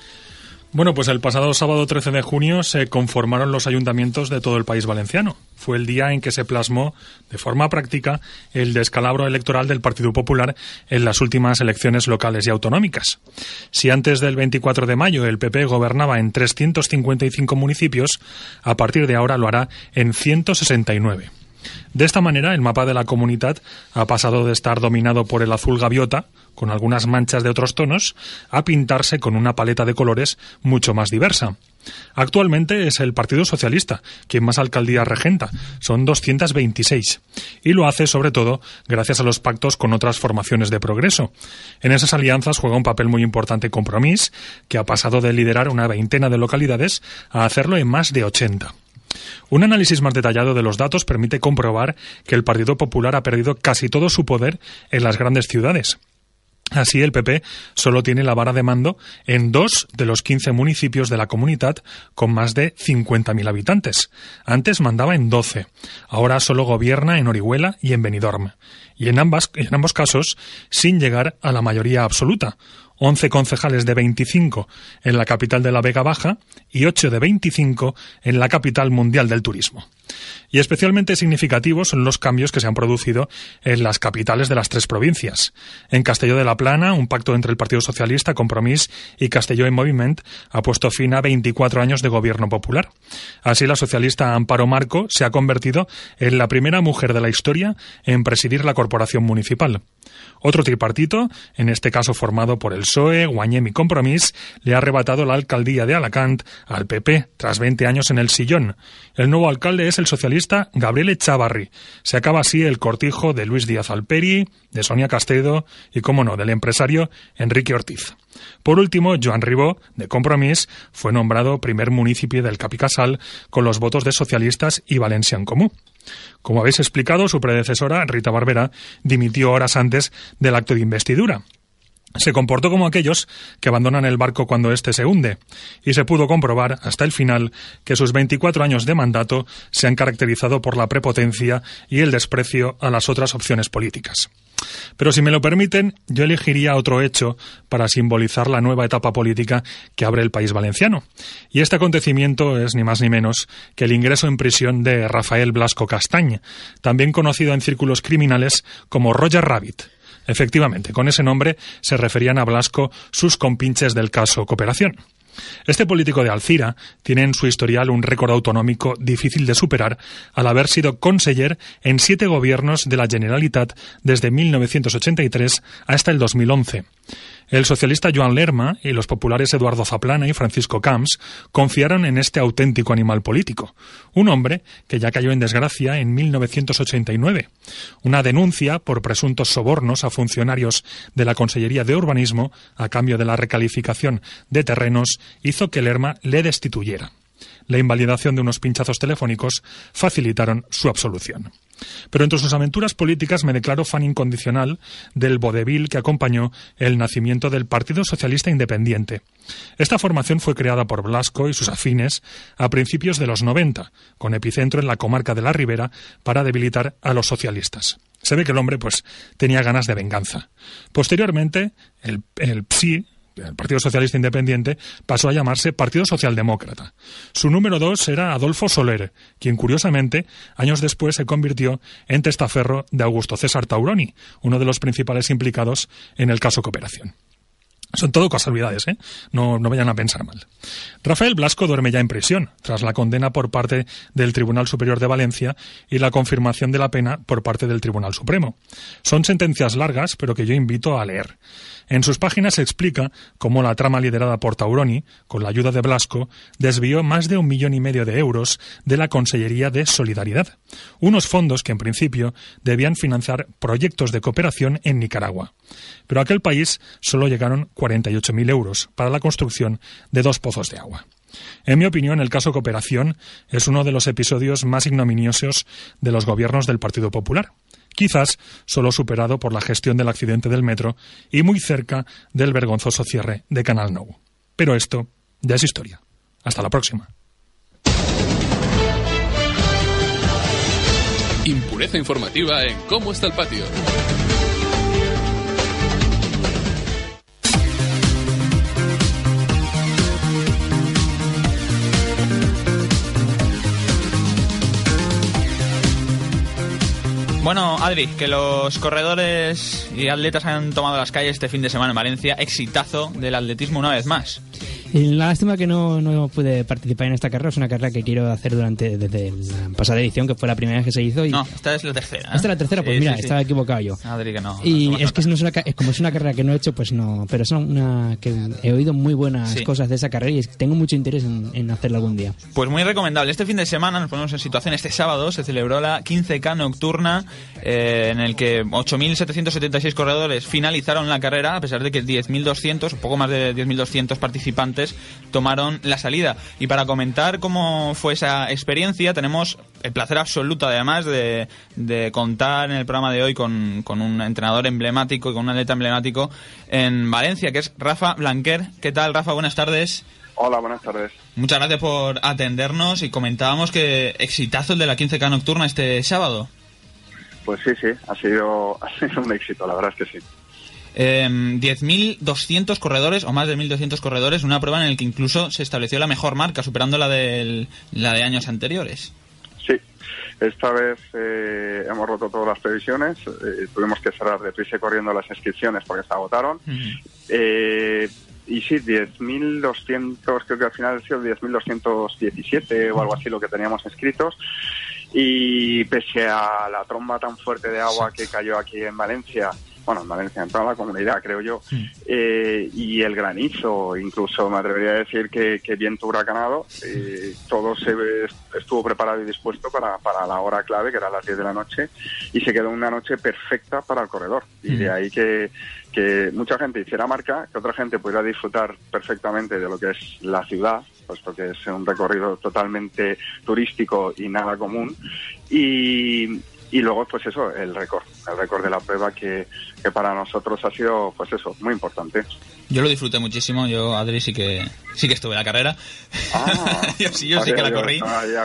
Bueno, pues el pasado sábado trece de junio se conformaron los ayuntamientos de todo el país valenciano. Fue el día en que se plasmó de forma práctica el descalabro electoral del Partido Popular en las últimas elecciones locales y autonómicas. Si antes del veinticuatro de mayo el P P gobernaba en trescientos cincuenta y cinco municipios, a partir de ahora lo hará en ciento sesenta y nueve. De esta manera, el mapa de la comunidad ha pasado de estar dominado por el azul gaviota, con algunas manchas de otros tonos, a pintarse con una paleta de colores mucho más diversa. Actualmente es el Partido Socialista quien más alcaldías regenta, son doscientas veintiséis, y lo hace sobre todo gracias a los pactos con otras formaciones de progreso. En esas alianzas juega un papel muy importante Compromís, que ha pasado de liderar una veintena de localidades a hacerlo en más de ochenta. Un análisis más detallado de los datos permite comprobar que el Partido Popular ha perdido casi todo su poder en las grandes ciudades. Así, el P P solo tiene la vara de mando en dos de los quince municipios de la comunidad con más de cincuenta mil habitantes. Antes mandaba en doce. Ahora solo gobierna en Orihuela y en Benidorm. Y en, ambas, en ambos casos, sin llegar a la mayoría absoluta. once concejales de veinticinco en la capital de la Vega Baja y ocho de veinticinco en la capital mundial del turismo. Y especialmente significativos son los cambios que se han producido en las capitales de las tres provincias. En Castelló de la Plana, un pacto entre el Partido Socialista, Compromís y Castelló en Moviment ha puesto fin a veinticuatro años de gobierno popular. Así, la socialista Amparo Marco se ha convertido en la primera mujer de la historia en presidir la corporación municipal. Otro tripartito, en este caso formado por el P S O E, Guanyem y Compromís, le ha arrebatado la alcaldía de Alacant al P P tras veinte años en el sillón. El nuevo alcalde es el socialista Gabriel Echavarri. Se acaba así el cortijo de Luis Díaz Alperi, de Sonia Castedo y, como no, del empresario Enrique Ortiz. Por último, Joan Ribó, de Compromís, fue nombrado primer municipio del Capicasal con los votos de socialistas y Valencia en Comú. Como habéis explicado, su predecesora, Rita Barberá, dimitió horas antes del acto de investidura. Se comportó como aquellos que abandonan el barco cuando éste se hunde, y se pudo comprobar hasta el final que sus veinticuatro años de mandato se han caracterizado por la prepotencia y el desprecio a las otras opciones políticas. Pero si me lo permiten, yo elegiría otro hecho para simbolizar la nueva etapa política que abre el país valenciano. Y este acontecimiento es ni más ni menos que el ingreso en prisión de Rafael Blasco Castañ, también conocido en círculos criminales como Roger Rabbit. Efectivamente, con ese nombre se referían a Blasco sus compinches del caso Cooperación. Este político de Alcira tiene en su historial un récord autonómico difícil de superar al haber sido conseller en siete gobiernos de la Generalitat desde mil novecientos ochenta y tres hasta el dos mil once. El socialista Joan Lerma y los populares Eduardo Zaplana y Francisco Camps confiaron en este auténtico animal político, un hombre que ya cayó en desgracia en mil novecientos ochenta y nueve. Una denuncia por presuntos sobornos a funcionarios de la Consellería de Urbanismo a cambio de la recalificación de terrenos hizo que Lerma le destituyera. La invalidación de unos pinchazos telefónicos facilitaron su absolución. Pero entre sus aventuras políticas me declaro fan incondicional del vodevil que acompañó el nacimiento del Partido Socialista Independiente. Esta formación fue creada por Blasco y sus afines a principios de los noventa, con epicentro en la comarca de la Ribera, para debilitar a los socialistas. Se ve que el hombre pues tenía ganas de venganza. Posteriormente, el, el P S I, el Partido Socialista Independiente, pasó a llamarse Partido Socialdemócrata. Su número dos era Adolfo Soler, quien curiosamente años después se convirtió en testaferro de Augusto César Tauroni, uno de los principales implicados en el caso Cooperación. Son todo casualidades, ¿eh? No, no vayan a pensar mal. Rafael Blasco duerme ya en prisión, tras la condena por parte del Tribunal Superior de Valencia y la confirmación de la pena por parte del Tribunal Supremo. Son sentencias largas, pero que yo invito a leer. En sus páginas se explica cómo la trama liderada por Tauroni, con la ayuda de Blasco, desvió más de un millón y medio de euros de la Consellería de Solidaridad, unos fondos que en principio debían financiar proyectos de cooperación en Nicaragua. Pero a aquel país solo llegaron cuarenta y ocho mil euros para la construcción de dos pozos de agua. En mi opinión, el caso Cooperación es uno de los episodios más ignominiosos de los gobiernos del Partido Popular. Quizás solo superado por la gestión del accidente del metro y muy cerca del vergonzoso cierre de Canal Nou. Pero esto ya es historia. Hasta la próxima. Impureza informativa en ¿Cómo está el patio? Bueno, Adri, que los corredores y atletas han tomado las calles este fin de semana en Valencia. Exitazo del atletismo una vez más. Y la lástima que no, no pude participar en esta carrera. Es una carrera que quiero hacer durante desde la pasada edición, que fue la primera vez que se hizo. Y no, esta es la tercera. ¿eh? Esta es la tercera, pues sí, mira, sí, sí. estaba equivocado yo. Adri, que no. Y no es que no es una, es como es una carrera que no he hecho, pues no. Pero es una que he oído muy buenas sí. cosas de esa carrera y tengo mucho interés en, en hacerla algún día. Pues muy recomendable. Este fin de semana, nos ponemos en situación, este sábado se celebró la quince K nocturna, eh, en el que ocho mil setecientos setenta y seis corredores finalizaron la carrera, a pesar de que diez mil doscientos, un poco más de diez mil doscientos participantes tomaron la salida. Y para comentar cómo fue esa experiencia, tenemos el placer absoluto, además, de, de contar en el programa de hoy con, con un entrenador emblemático y con un atleta emblemático en Valencia, que es Rafa Blanquer. ¿Qué tal, Rafa? Buenas tardes. Hola, buenas tardes. Muchas gracias por atendernos, y comentábamos que exitazo el de la quince K nocturna este sábado. Pues sí, sí, ha sido, ha sido un éxito, la verdad es que sí. Eh, diez mil doscientos corredores, o más de mil doscientos corredores, una prueba en la que incluso se estableció la mejor marca, superando la de, la de años anteriores. Sí, esta vez eh, hemos roto todas las previsiones, eh, tuvimos que cerrar deprisa y corriendo las inscripciones porque se agotaron. Uh-huh. eh, y sí, diez mil doscientos, creo que al final ha sido diez mil doscientos diecisiete o algo así lo que teníamos inscritos. Y pese a la tromba tan fuerte de agua que cayó aquí en Valencia, bueno, en Valencia, en toda la comunidad, creo yo, sí. eh, y el granizo, incluso me atrevería a decir que, que viento huracanado, eh, todo se estuvo preparado y dispuesto para, para la hora clave, que era las diez de la noche, y se quedó una noche perfecta para el corredor. Y mm. de ahí que, que mucha gente hiciera marca, que otra gente pudiera disfrutar perfectamente de lo que es la ciudad, puesto que es un recorrido totalmente turístico y nada común, y... Y luego, pues eso, el récord, el récord de la prueba que, que para nosotros ha sido, pues eso, muy importante. Yo lo disfruté muchísimo, yo, Adri, sí que sí que estuve en la carrera. Ah, yo sí, yo sí que la corrí.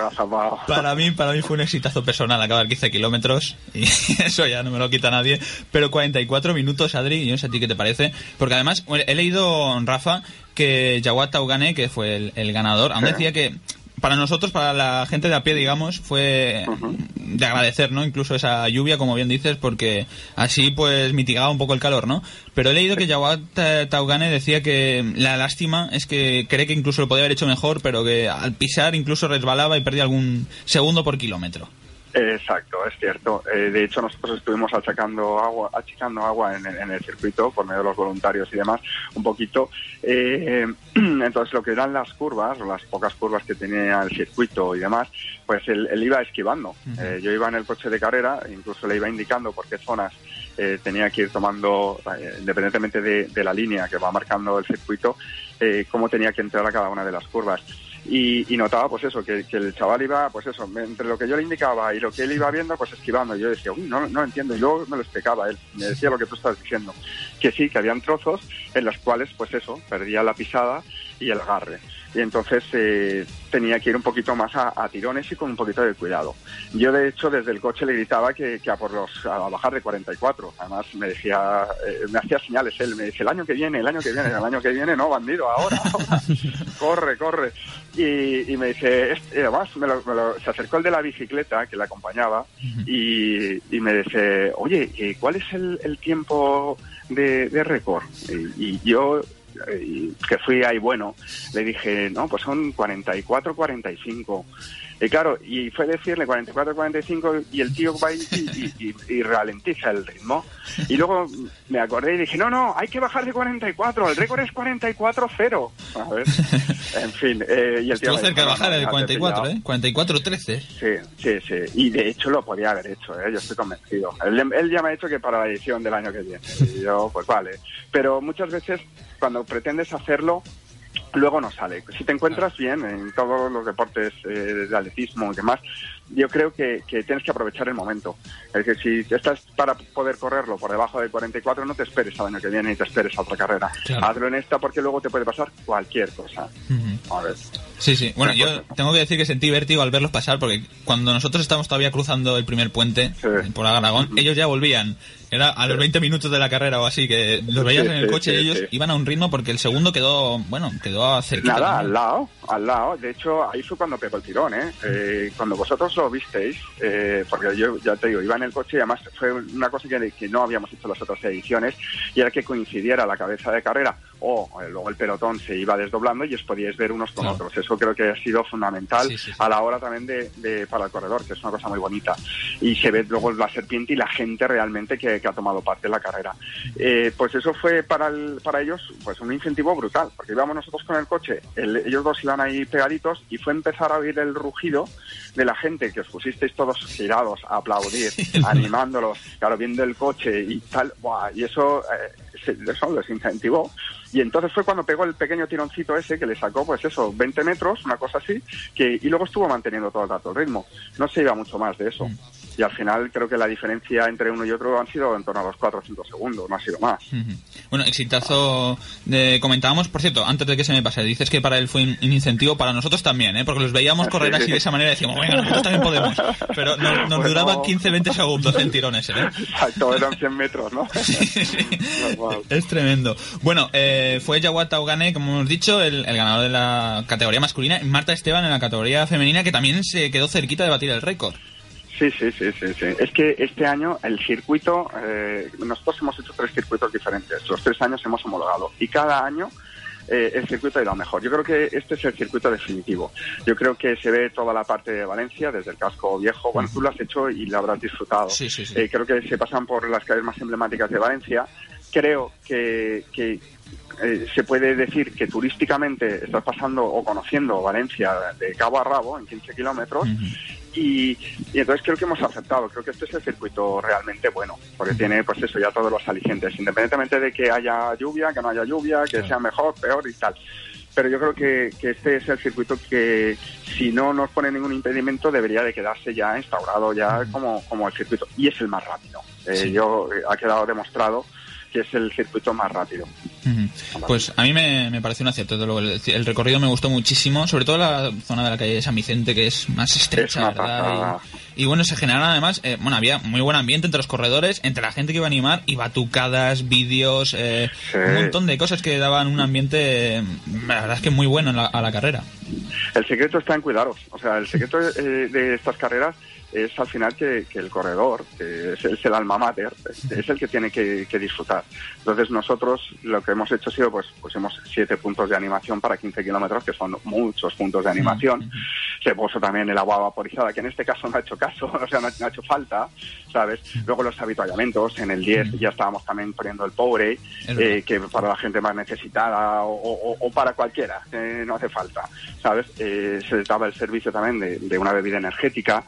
Para mí, para mí fue un exitazo personal acabar quince kilómetros, y eso ya no me lo quita nadie. Pero cuarenta y cuatro minutos, Adri, yo no sé a ti qué te parece, porque además he leído, Rafa, que Jawad Taugane, que fue el, el ganador, aún sí. decía que para nosotros, para la gente de a pie, digamos, fue uh-huh. de agradecer, ¿no? Incluso esa lluvia, como bien dices, porque así pues mitigaba un poco el calor, ¿no? Pero he leído que Jawad Taugane decía que la lástima es que cree que incluso lo podía haber hecho mejor, pero que al pisar incluso resbalaba y perdía algún segundo por kilómetro. Exacto, es cierto. Eh, de hecho, nosotros estuvimos achacando agua, achicando agua en, en el circuito por medio de los voluntarios y demás, un poquito. Eh, entonces, lo que eran las curvas, o las pocas curvas que tenía el circuito y demás, pues él, él iba esquivando. Uh-huh. Eh, yo iba en el coche de carrera, incluso le iba indicando por qué zonas eh, tenía que ir tomando, eh, independientemente de, de la línea que va marcando el circuito, eh, cómo tenía que entrar a cada una de las curvas. Y, y notaba, pues eso, que, que el chaval iba, pues eso, entre lo que yo le indicaba y lo que él iba viendo, pues esquivando. Y yo decía, uy, no, no lo entiendo. Y luego me lo explicaba él, me decía lo que tú estás diciendo. Que sí, que habían trozos en los cuales, pues eso, perdía la pisada y el agarre. Y entonces eh, tenía que ir un poquito más a, a tirones y con un poquito de cuidado. Yo, de hecho, desde el coche le gritaba que, que a por los a bajar de cuarenta y cuatro. Además, me decía, eh, me hacía señales él, me dice, el año que viene, el año que viene, el año que viene, no, bandido, ahora, ahora. corre, corre. Y, y me dice, este, además, me lo, me lo, se acercó el de la bicicleta que le acompañaba y, y me dice, oye, ¿cuál es el, el tiempo de, de récord? Y, y yo... Y que fui ahí bueno, le dije, no, pues son cuarenta y cuatro cuarenta y cinco. Y claro, y fue decirle cuarenta y cuatro cuarenta y cinco y el tío va y, y, y, y ralentiza el ritmo. Y luego me acordé y dije, no, no, hay que bajar de cuarenta y cuatro, el récord es cuarenta y cuatro cero. A ver, en fin. Eh, y el tío estuvo cerca de bajar el cuarenta y cuatro, ¿eh? cuarenta y cuatro trece. Sí, sí, sí. Y de hecho lo podía haber hecho, ¿eh? Yo estoy convencido. Él, él ya me ha dicho que para la edición del año que viene. Y yo, pues vale. Pero muchas veces, cuando pretendes hacerlo, luego no sale. Si te encuentras bien en todos los deportes eh, de atletismo y demás, yo creo que, que tienes que aprovechar el momento. Es decir, si estás para poder correrlo por debajo de cuarenta y cuatro, no te esperes al año que viene y te esperes a otra carrera. Claro. Hazlo en esta porque luego te puede pasar cualquier cosa. Uh-huh. A ver. Sí, sí. Bueno, yo tengo que decir que sentí vértigo al verlos pasar porque cuando nosotros estábamos todavía cruzando el primer puente sí. por Aragón, uh-huh. ellos ya volvían. Era a los veinte minutos de la carrera o así, que los veías sí, en el sí, coche sí, y ellos sí. iban a un ritmo porque el segundo quedó, bueno, quedó cerquita. Nada, también. al lado, al lado. De hecho, ahí fue cuando pegó el tirón, ¿eh? eh cuando vosotros lo visteis, eh, porque yo ya te digo, iba en el coche y además fue una cosa que, que no habíamos hecho las otras ediciones y era que coincidiera la cabeza de carrera o eh, luego el pelotón se iba desdoblando y os podíais ver unos con claro. otros. Eso creo que ha sido fundamental sí, sí, sí. a la hora también de, de para el corredor, que es una cosa muy bonita. Y se ve luego la serpiente y la gente realmente que, que ha tomado parte en la carrera. Eh, pues eso fue para el, para ellos pues un incentivo brutal, porque íbamos nosotros con el coche, el, ellos dos iban ahí pegaditos y fue empezar a oír el rugido de la gente que os pusisteis todos girados a aplaudir, animándolos, claro, viendo el coche y tal, ¡buah! Y eso, eh, eso les incentivó. Y entonces fue cuando pegó el pequeño tironcito ese que le sacó, pues eso, veinte metros, una cosa así, que y luego estuvo manteniendo todo el rato el ritmo. No se iba mucho más de eso. Mm. Y al final creo que la diferencia entre uno y otro han sido en torno a los cuatro o cinco segundos, no ha sido más. Uh-huh. Bueno, exitazo, de, comentábamos, por cierto, antes de que se me pase, dices que para él fue un incentivo, para nosotros también, ¿eh? Porque los veíamos correr así de esa manera y decíamos, venga, nosotros también podemos. Pero nos, nos bueno, duraba quince veinte segundos el tirón ese, ¿eh? Exacto, eran cien metros, ¿no? Sí, sí. Wow. Es tremendo. Bueno, eh, fue Jawad Taugane, como hemos dicho, el, el ganador de la categoría masculina, y Marta Esteban en la categoría femenina, que también se quedó cerquita de batir el récord. Sí, sí, sí, sí, sí. Es que este año el circuito, eh, nosotros hemos hecho tres circuitos diferentes. Los tres años hemos homologado y cada año eh, el circuito ha ido mejor. Yo creo que este es el circuito definitivo. Yo creo que se ve toda la parte de Valencia, desde el casco viejo. Bueno, tú lo has hecho y lo habrás disfrutado. Sí, sí, sí. Eh, creo que se pasan por las calles más emblemáticas de Valencia. Creo que... que Eh, se puede decir que turísticamente estás pasando o conociendo Valencia de cabo a rabo en quince kilómetros uh-huh. y, y entonces creo que hemos aceptado, creo que este es el circuito realmente bueno, porque uh-huh. tiene pues eso ya todos los alicientes, independientemente de que haya lluvia, que no haya lluvia, que claro. sea mejor, peor y tal. Pero yo creo que, que este es el circuito que si no nos pone ningún impedimento debería de quedarse ya instaurado ya uh-huh. como, como el circuito, y es el más rápido. Eh, sí. Yo eh, ha quedado demostrado que es el circuito más rápido. Uh-huh. Pues a mí me, me parece un acierto. Desde luego, el, el recorrido me gustó muchísimo, sobre todo la zona de la calle de San Vicente, que es más estrecha, es ¿verdad? Y, y bueno, se generaron además, eh, bueno, había muy buen ambiente entre los corredores, entre la gente que iba a animar, y batucadas, vídeos, eh, sí. un montón de cosas que daban un ambiente, eh, la verdad es que muy bueno en la, a la carrera. El secreto está en cuidaros. O sea, el secreto eh, de estas carreras es al final que, que el corredor, que es, es el alma mater, es, es el que tiene que, que disfrutar. Entonces nosotros lo que hemos hecho ha sido, pues, pues hemos siete puntos de animación para quince kilómetros, que son muchos puntos de animación. Se puso también el agua vaporizada, que en este caso no ha hecho caso, o sea, no ha, no ha hecho falta, ¿sabes? Luego los habituallamientos, en el diez ya estábamos también poniendo el Powerade, eh, que para la gente más necesitada o, o, o para cualquiera, eh, no hace falta, ¿sabes? Eh, se les daba el servicio también de, de una bebida energética.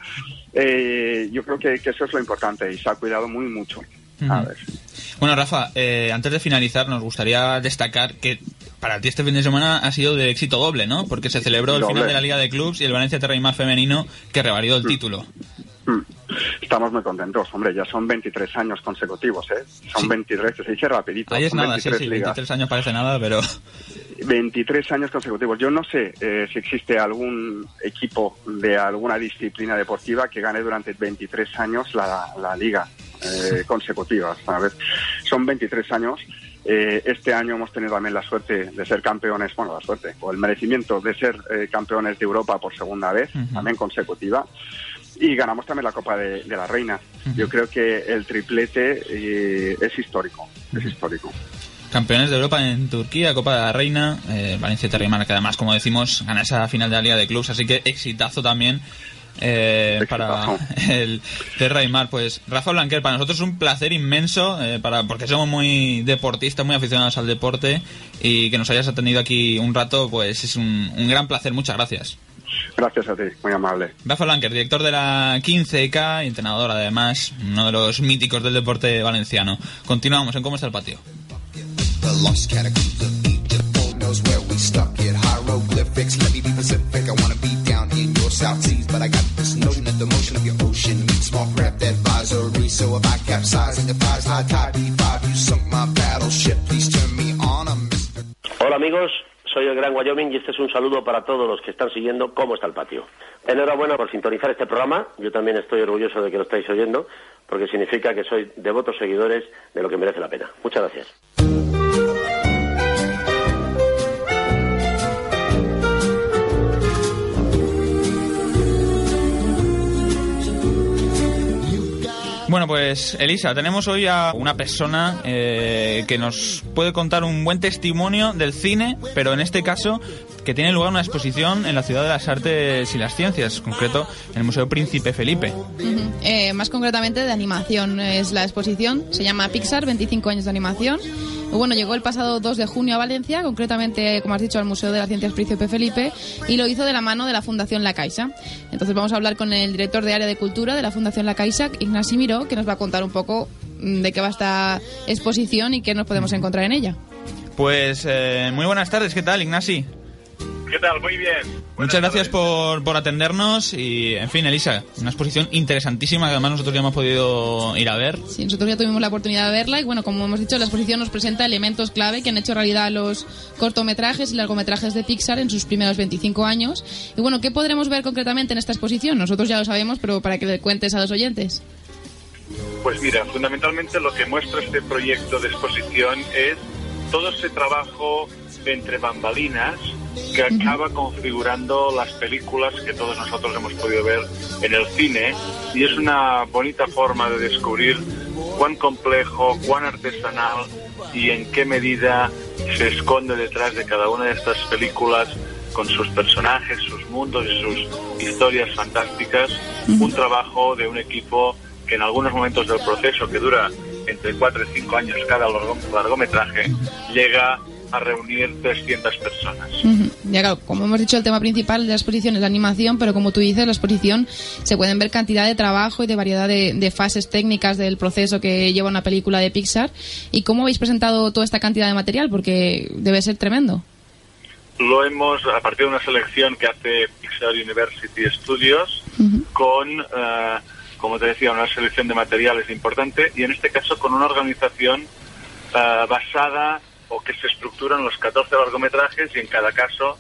Eh, yo creo que, que eso es lo importante y se ha cuidado muy mucho. Uh-huh. A ver. Bueno, Rafa, eh, antes de finalizar nos gustaría destacar que para ti este fin de semana ha sido de éxito doble, ¿no? Porque se celebró el doble. final de la Liga de Clubs y el Valencia Terra y Mar femenino que revalidó el mm. título. Mm. Estamos muy contentos, hombre, ya son veintitrés años consecutivos, ¿eh? Son sí. veintitrés, que se dice rapidito. Ahí es son nada, sí, sí, veintitrés años parece nada, pero... veintitrés años consecutivos. Yo no sé eh, si existe algún equipo de alguna disciplina deportiva que gane durante veintitrés años la, la liga eh, consecutiva, ¿sabes? Son veintitrés años. Eh, este año hemos tenido también la suerte de ser campeones, bueno, la suerte, o el merecimiento de ser eh, campeones de Europa por segunda vez, uh-huh. también consecutiva. Y ganamos también la Copa de, de la Reina. Uh-huh. Yo creo que el triplete eh, es histórico, es histórico. Campeones de Europa en Turquía, Copa de la Reina, eh, Valencia Terra y Mar, que además, como decimos, gana esa final de la Liga de Clubs, así que exitazo también eh, exitazo. para el Terra y Mar. Pues Rafa Blanquer, para nosotros es un placer inmenso, eh, para porque somos muy deportistas, muy aficionados al deporte, y que nos hayas atendido aquí un rato, pues es un, un gran placer. Muchas gracias. Gracias a ti, muy amable. Rafa Blanquer, director de la quince K, entrenador además, uno de los míticos del deporte valenciano. Continuamos en Cómo está el patio. The lost catacombs of Egypt, knows where we stuck it. Hola amigos, soy el Gran Wyoming y este es un saludo para todos los que están siguiendo Cómo está el patio. Enhorabuena por sintonizar este programa, yo también estoy orgulloso de que lo estáis oyendo, porque significa que sois devotos seguidores de lo que merece la pena. Muchas gracias. Bueno, pues Elisa, tenemos hoy a una persona eh, que nos puede contar un buen testimonio del cine, pero en este caso que tiene lugar una exposición en la Ciudad de las Artes y las Ciencias, en concreto en el Museo Príncipe Felipe. Uh-huh. Eh, más concretamente de animación es la exposición, se llama Pixar, veinticinco años de animación. Y bueno, llegó el pasado dos de junio a Valencia, concretamente, como has dicho, al Museo de las Ciencias Príncipe Felipe, y lo hizo de la mano de la Fundación La Caixa. Entonces vamos a hablar con el director de Área de Cultura de la Fundación La Caixa, Ignasi Miró, que nos va a contar un poco de qué va esta exposición y qué nos podemos encontrar en ella. Pues eh, muy buenas tardes, ¿qué tal, Ignasi? ¿Qué tal? Muy bien. Buenas Muchas gracias por, por atendernos y, en fin, Elisa, una exposición interesantísima que además nosotros ya hemos podido ir a ver. Sí, nosotros ya tuvimos la oportunidad de verla y, bueno, como hemos dicho, la exposición nos presenta elementos clave que han hecho realidad los cortometrajes y largometrajes de Pixar en sus primeros veinticinco años. Y, bueno, ¿qué podremos ver concretamente en esta exposición? Nosotros ya lo sabemos, pero para que le cuentes a los oyentes. Pues mira, fundamentalmente lo que muestra este proyecto de exposición es todo ese trabajo entre bambalinas que acaba configurando las películas que todos nosotros hemos podido ver en el cine, y es una bonita forma de descubrir cuán complejo, cuán artesanal y en qué medida se esconde detrás de cada una de estas películas, con sus personajes, sus mundos y sus historias fantásticas, un trabajo de un equipo que en algunos momentos del proceso, que dura entre cuatro y cinco años cada largometraje, llega a reunir trescientas personas. Uh-huh. Ya claro, como hemos dicho, el tema principal de la exposición es la animación, pero como tú dices, la exposición se pueden ver cantidad de trabajo y de variedad de, de fases técnicas del proceso que lleva una película de Pixar. ¿Y cómo habéis presentado toda esta cantidad de material? Porque debe ser tremendo. Lo hemos, a partir de una selección que hace Pixar University Studios, uh-huh. con, uh, como te decía, una selección de materiales importante, y en este caso con una organización uh, basada o que se estructuran los catorce largometrajes, y en cada caso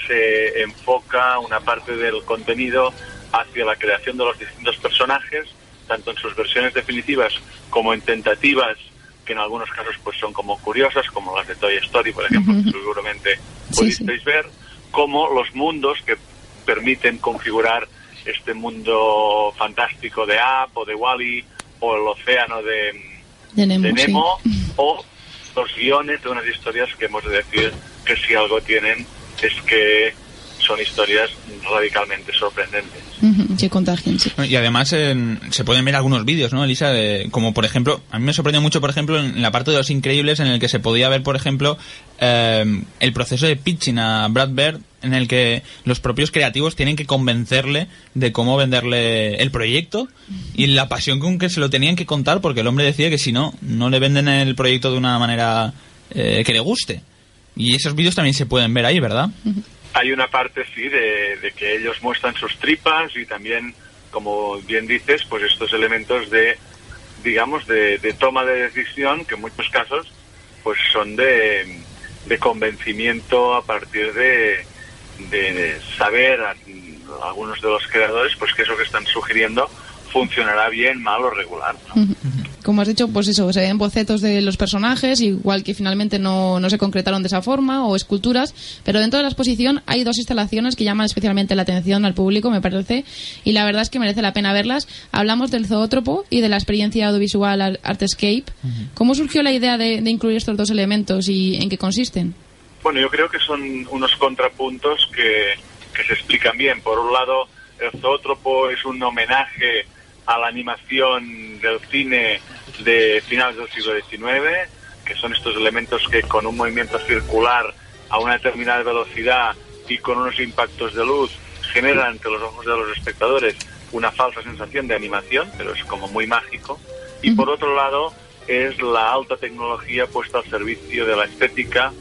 se enfoca una parte del contenido hacia la creación de los distintos personajes, tanto en sus versiones definitivas como en tentativas, que en algunos casos pues son como curiosas, como las de Toy Story, por ejemplo, uh-huh. que seguramente pudisteis sí, sí. ver, como los mundos que permiten configurar este mundo fantástico de Up o de Wall-E, o el océano de, de Nemo, de Nemo sí. o los guiones de unas historias que hemos de decir que si algo tienen es que son historias radicalmente sorprendentes. Uh-huh, que contagian, sí. Y además eh, se pueden ver algunos vídeos, ¿no, Elisa? De, como por ejemplo, a mí me sorprendió mucho, por ejemplo, en la parte de Los Increíbles, en el que se podía ver, por ejemplo, eh, el proceso de pitching a Brad Bird, en el que los propios creativos tienen que convencerle de cómo venderle el proyecto y la pasión con que se lo tenían que contar, porque el hombre decía que si no, no le venden el proyecto de una manera eh, que le guste. Y esos vídeos también se pueden ver ahí, ¿verdad? Uh-huh. Hay una parte, sí, de, de que ellos muestran sus tripas y también, como bien dices, pues estos elementos de, digamos, de, de toma de decisión, que en muchos casos pues son de, de convencimiento a partir de, de, de saber a, a algunos de los creadores pues que eso que están sugiriendo funcionará bien, mal o regular, ¿no? Uh-huh. Como has dicho, pues eso, se ven bocetos de los personajes, igual que finalmente no, no se concretaron de esa forma, o esculturas, pero dentro de la exposición hay dos instalaciones que llaman especialmente la atención al público, me parece, y la verdad es que merece la pena verlas. Hablamos del zoótropo y de la experiencia audiovisual Artscape. Uh-huh. ¿Cómo surgió la idea de, de incluir estos dos elementos y en qué consisten? Bueno, yo creo que son unos contrapuntos que, que se explican bien. Por un lado, el zoótropo es un homenaje a la animación del cine de finales del siglo diecinueve, que son estos elementos que con un movimiento circular a una determinada velocidad y con unos impactos de luz generan ante los ojos de los espectadores una falsa sensación de animación, pero es como muy mágico. Y por otro lado es la alta tecnología puesta al servicio de la estética,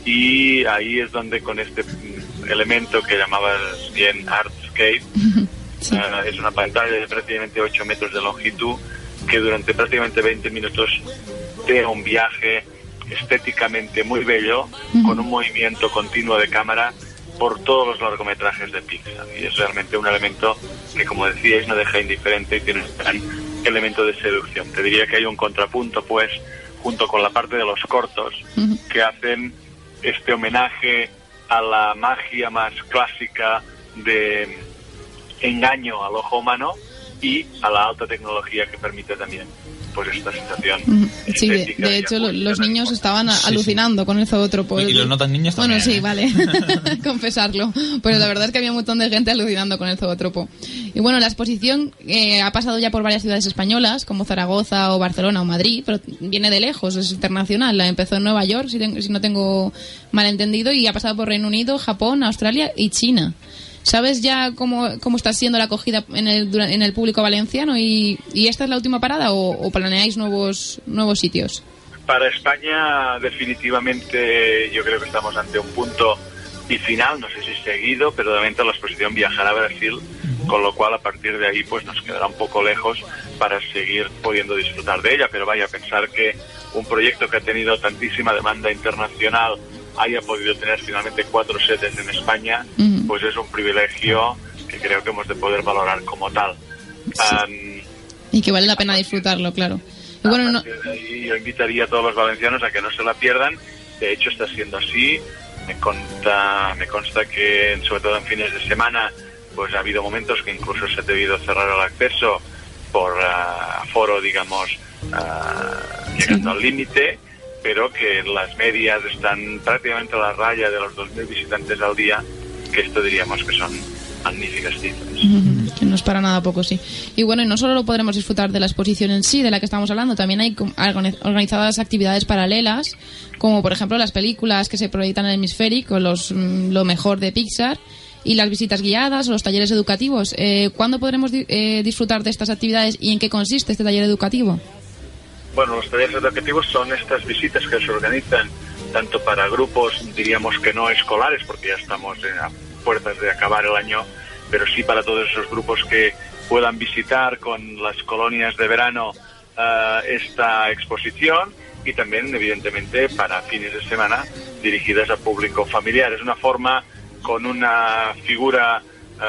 y ahí es donde con este elemento que llamabas bien Artscape, sí. uh, es una pantalla de prácticamente ocho metros de longitud que durante prácticamente veinte minutos te da un viaje estéticamente muy bello, uh-huh. con un movimiento continuo de cámara por todos los largometrajes de Pixar. Y es realmente un elemento que, como decíais, no deja indiferente y tiene un gran elemento de seducción. Te diría que hay un contrapunto, pues, junto con la parte de los cortos, uh-huh. que hacen este homenaje a la magia más clásica de engaño al ojo humano y a la alta tecnología que permite también pues esta sensación. Sí, de, de hecho lo, los niños estaban sí, alucinando sí. con el zoótropo. Y, y los no tan niños también. Bueno, sí, vale, confesarlo. Pero la verdad es que había un montón de gente alucinando con el zoótropo. Y bueno, la exposición eh, ha pasado ya por varias ciudades españolas, como Zaragoza o Barcelona o Madrid, pero viene de lejos, es internacional. La empezó en Nueva York, si, ten, si no tengo malentendido, y ha pasado por Reino Unido, Japón, Australia y China. ¿Sabes ya cómo, cómo está siendo la acogida en el, en el público valenciano? ¿Y, y esta es la última parada o, o planeáis nuevos, nuevos sitios? Para España, definitivamente, yo creo que estamos ante un punto y final, no sé si seguido, pero de momento la exposición viajará a Brasil, con lo cual a partir de ahí pues nos quedará un poco lejos para seguir pudiendo disfrutar de ella. Pero vaya, a pensar que un proyecto que ha tenido tantísima demanda internacional haya podido tener finalmente cuatro sedes en España, uh-huh. pues es un privilegio que creo que hemos de poder valorar como tal. Sí. Um, y que vale la pena disfrutarlo, claro. Y bueno, no... ahí yo invitaría a todos los valencianos a que no se la pierdan. De hecho, está siendo así. Me consta, me consta que, sobre todo en fines de semana, pues ha habido momentos que incluso se ha debido cerrar el acceso por uh, aforo, digamos, uh, llegando sí. al límite, pero que las medias están prácticamente a la raya de los dos mil visitantes al día, que esto diríamos que son magníficas cifras. Uh-huh. Que no es para nada poco, sí. Y bueno, y no solo lo podremos disfrutar de la exposición en sí, de la que estamos hablando, también hay organizadas actividades paralelas, como por ejemplo las películas que se proyectan en el Hemisféric, o los, lo mejor de Pixar, y las visitas guiadas o los talleres educativos. Eh, ¿Cuándo podremos di- eh, disfrutar de estas actividades y en qué consiste este taller educativo? Bueno, los talleres educativos son estas visitas que se organizan tanto para grupos, diríamos que no escolares, porque ya estamos a puertas de acabar el año, pero sí para todos esos grupos que puedan visitar con las colonias de verano uh, esta exposición, y también, evidentemente, para fines de semana dirigidas a público familiar. Es una forma con una figura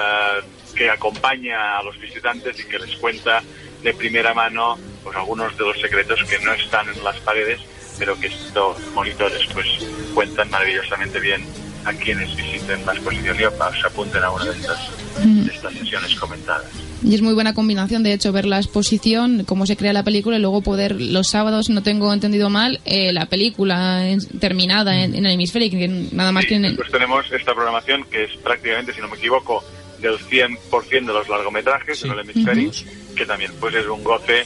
uh, que acompaña a los visitantes y que les cuenta de primera mano pues algunos de los secretos que no están en las paredes, pero que estos monitores pues cuentan maravillosamente bien a quienes visiten la exposición y se apunten a una de estas, de estas sesiones comentadas. Y es muy buena combinación, de hecho, ver la exposición, cómo se crea la película, y luego poder los sábados, no tengo entendido mal, eh, la película en, terminada en, en el Hemisféric, que nada más sí, que en el... Pues tenemos esta programación que es prácticamente, si no me equivoco, del cien por ciento de los largometrajes sí. en el Hemisféric, uh-huh. que también pues es un goce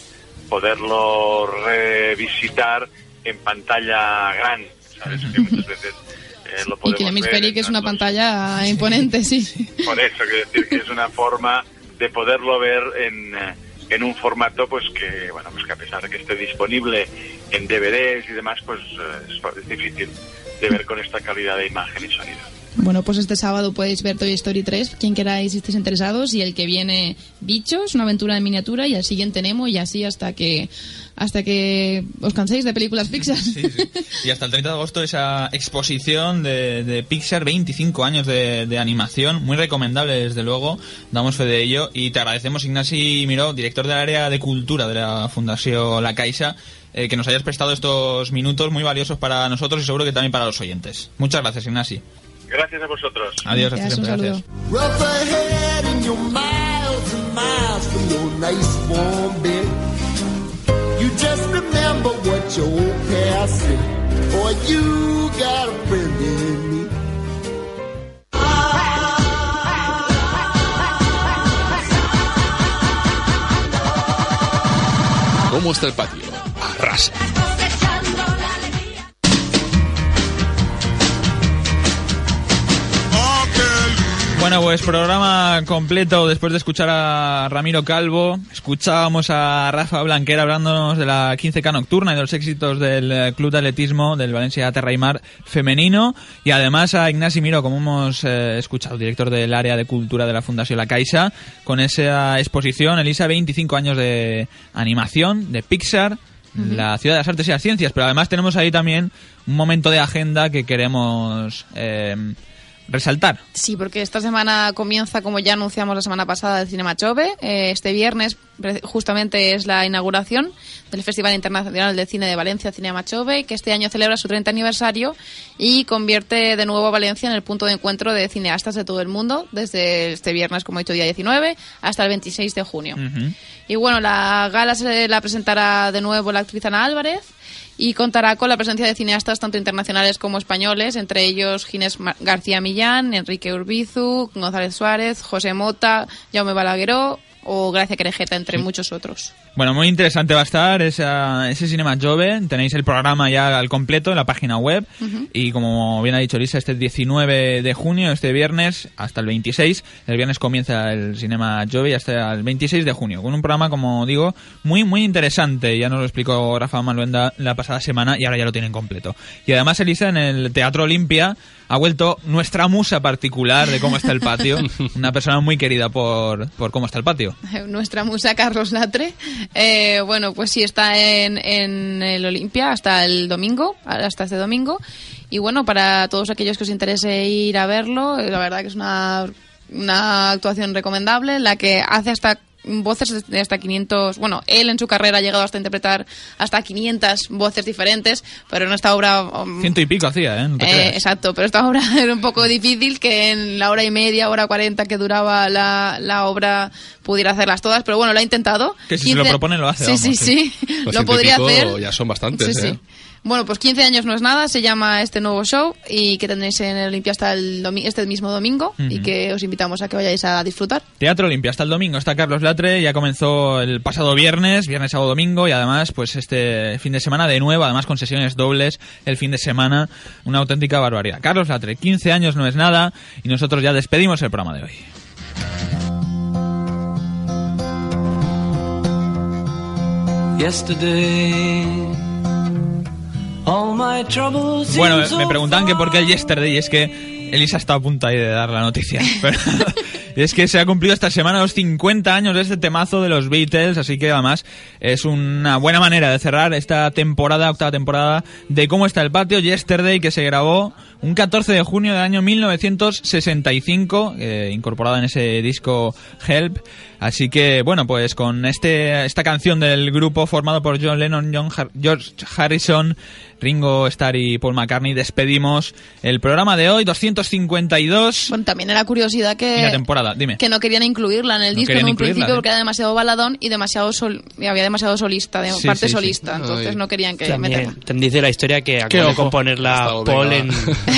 poderlo revisitar en pantalla grande, ¿sabes? Que muchas veces eh, lo podemos y que el Hemisféric es una los... pantalla imponente, sí. Por eso, quiero decir que es una forma de poderlo ver en, en un formato pues que, bueno, pues que a pesar de que esté disponible en D V Ds y demás, pues es difícil de ver con esta calidad de imagen y sonido. Bueno, pues este sábado podéis ver Toy Story tres, quien queráis si estéis interesados, y el que viene Bichos, una aventura de miniatura, y al siguiente Nemo, y así hasta que hasta que os canséis de películas Pixar. Sí, sí. Y hasta el treinta de agosto esa exposición de, de Pixar, veinticinco años de, de animación, muy recomendable desde luego, damos fe de ello, y te agradecemos, Ignasi Miró, director del área de cultura de la Fundación La Caixa, eh, que nos hayas prestado estos minutos muy valiosos para nosotros y seguro que también para los oyentes. Muchas gracias, Ignasi. Gracias a vosotros. Adiós, hasta siempre, gracias. ¿Cómo está el patio? Arrasa. Bueno, pues programa completo después de escuchar a Ramiro Calvo. Escuchábamos a Rafa Blanquera hablándonos de la quince K nocturna y de los éxitos del Club de Atletismo del Valencia Terra y Mar femenino. Y además a Ignasi Miró, como hemos eh, escuchado, director del área de cultura de la Fundación La Caixa, con esa exposición, Elisa, veinticinco años de animación, de Pixar, uh-huh. la Ciudad de las Artes y las Ciencias, pero además tenemos ahí también un momento de agenda que queremos eh, resaltar. Sí, porque esta semana comienza, como ya anunciamos la semana pasada, el Cinema Chove. Eh, este viernes justamente es la inauguración del Festival Internacional de Cine de Valencia, Cinema Chove, que este año celebra su treinta aniversario y convierte de nuevo a Valencia en el punto de encuentro de cineastas de todo el mundo, desde este viernes, como he dicho, día diecinueve, hasta el veintiséis de junio. Uh-huh. Y bueno, la gala se la presentará de nuevo la actriz Ana Álvarez, y contará con la presencia de cineastas tanto internacionales como españoles, entre ellos Ginés García Millán, Enrique Urbizu, González Suárez, José Mota, Jaume Balagueró o Gracia Querejeta, entre sí. muchos otros. Bueno, muy interesante va a estar esa, ese Cinema Jove. Tenéis el programa ya al completo en la página web. Uh-huh. Y como bien ha dicho Lisa, este diecinueve de junio, este viernes, hasta el veintiséis. El viernes comienza el Cinema Jove y hasta el veintiséis de junio. Con un programa, como digo, muy muy interesante. Ya nos lo explicó Rafa Maluenda la pasada semana y ahora ya lo tienen completo. Y además, Elisa, en el Teatro Olimpia ha vuelto nuestra musa particular de cómo está el patio. Una persona muy querida por, por cómo está el patio. Nuestra musa Carlos Latre. Eh, bueno, pues sí, está en, en el Olimpia hasta el domingo, hasta este domingo. Y bueno, para todos aquellos que os interese ir a verlo, la verdad que es una, una actuación recomendable, la que hace hasta voces de hasta quinientos, bueno, él en su carrera ha llegado hasta interpretar hasta quinientas voces diferentes, pero en esta obra um, ciento y pico hacía, ¿eh? No te eh exacto, pero esta obra era un poco difícil que en la hora y media, hora cuarenta que duraba la, la obra pudiera hacerlas todas, pero bueno, lo ha intentado. Que si quince... se lo propone lo hace. Sí, vamos, sí, sí, sí. Lo podría hacer. Ya son bastantes, sí, ¿eh? Sí. Bueno, pues quince años no es nada, se llama este nuevo show y que tendréis en el Olimpia hasta el domi- este mismo domingo uh-huh. y que os invitamos a que vayáis a disfrutar. Teatro Olimpia hasta el domingo, está Carlos Latre, ya comenzó el pasado viernes, viernes, sábado, domingo y además pues este fin de semana de nuevo, además con sesiones dobles el fin de semana, una auténtica barbaridad. Carlos Latre, quince años no es nada y nosotros ya despedimos el programa de hoy. Yesterday. Bueno, me, me preguntan que por qué el Yesterday, y es que Elisa está a punto ahí de dar la noticia. Pero es que se ha cumplido esta semana los cincuenta años de este temazo de los Beatles, así que además es una buena manera de cerrar esta temporada, octava temporada de Cómo está el patio. Yesterday, que se grabó un catorce de junio del año mil novecientos sesenta y cinco, eh, incorporada en ese disco Help. Así que, bueno, pues con este esta canción del grupo formado por John Lennon, John Har- George Harrison, Ringo Starr y Paul McCartney, despedimos el programa de hoy, doscientos cincuenta y dos. Bueno, también era curiosidad que, y la temporada, dime. que no querían incluirla en el no disco en un principio ¿eh? porque era demasiado baladón y demasiado sol, y había demasiado solista, de sí, parte sí, solista, sí. entonces Ay. no querían que también, meterla. También dice la historia que acabó de componerla Paul en,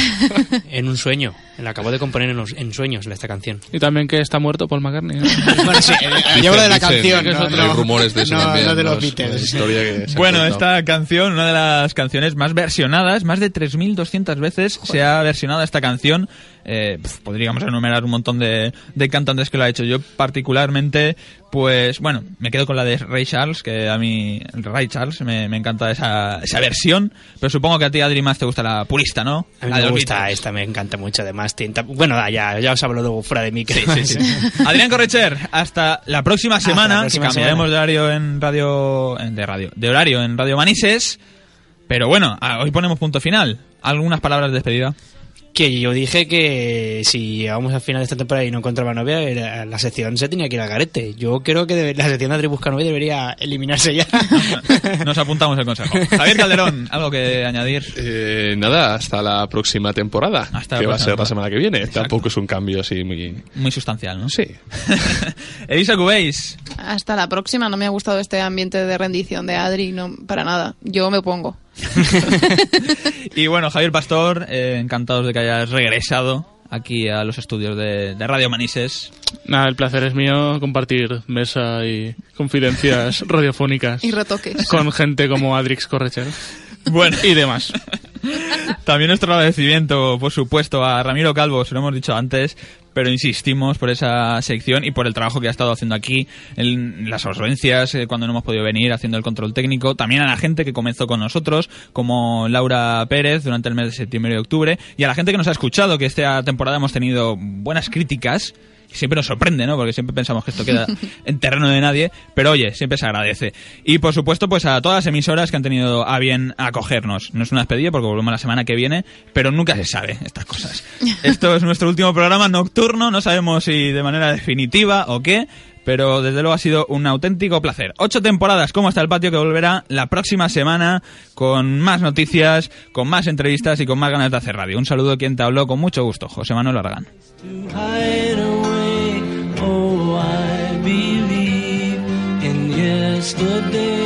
en un sueño. La acabó de componer en, en sueños esta canción. Y también que está muerto Paul McCartney, ¿no? Bueno, sí, yo hablo de la canción, no, no, hay rumores de eso no, también, no de los no, Beatles. es historia que se bueno, esta canción, una de las canciones más versionadas, más de tres mil doscientas veces Joder. se ha versionado esta canción. Eh, pf, podríamos enumerar un montón de, de cantantes que lo ha hecho. Yo particularmente, pues bueno, me quedo con la de Ray Charles, que a mí, Ray Charles, me, me encanta esa, esa versión, pero supongo que a ti, Adri, más te gusta la purista, ¿no? A mí la me de gusta Beatles. esta, me encanta mucho, además. Tinta, bueno, ya, ya os hablo luego fuera de mí. Que sí, sí, sí. Adrián Correcher, hasta la próxima semana, la próxima que cambiaremos semana. de horario en radio, de radio, de horario en Radio Manises, pero bueno, hoy ponemos punto final. ¿Algunas palabras de despedida? Que yo dije que si llegamos al final de esta temporada y no encontraba novia, era, la sección se tenía que ir al garete. Yo creo que debe, la sección de Adri Busca Novia debería eliminarse ya. Nos apuntamos el consejo. Javier Calderón, ¿algo que añadir? Eh, nada, hasta la próxima temporada, hasta que va a ser temporada. la semana que viene. Exacto. Tampoco es un cambio así muy... Muy sustancial, ¿no? Sí. Elisa Cubéis. Hasta la próxima, no me ha gustado este ambiente de rendición de Adri, no, para nada. Yo me pongo. Y bueno, Javier Pastor, eh, encantados de que hayas regresado aquí a los estudios de, de Radio Manises. Nada, el placer es mío compartir mesa y confidencias radiofónicas y retoques con gente como Adrix Correcher. Bueno, y demás. También nuestro agradecimiento, por supuesto, a Ramiro Calvo, se lo hemos dicho antes, pero insistimos por esa sección y por el trabajo que ha estado haciendo aquí, en las ausencias, eh, cuando no hemos podido venir, haciendo el control técnico. También a la gente que comenzó con nosotros, como Laura Pérez, durante el mes de septiembre y octubre, y a la gente que nos ha escuchado, que esta temporada hemos tenido buenas críticas. siempre nos sorprende, ¿no? Porque siempre pensamos que esto queda en terreno de nadie, pero oye, siempre se agradece. Y por supuesto, pues a todas las emisoras que han tenido a bien acogernos. No es una despedida porque volvemos la semana que viene, pero nunca se sabe estas cosas. Esto es nuestro último programa nocturno, no sabemos si de manera definitiva o qué, pero desde luego ha sido un auténtico placer. Ocho temporadas como Hasta el Patio, que volverá la próxima semana con más noticias, con más entrevistas y con más ganas de hacer radio. Un saludo a quien te habló con mucho gusto, José Manuel Barragán. Oh, I believe in yesterday.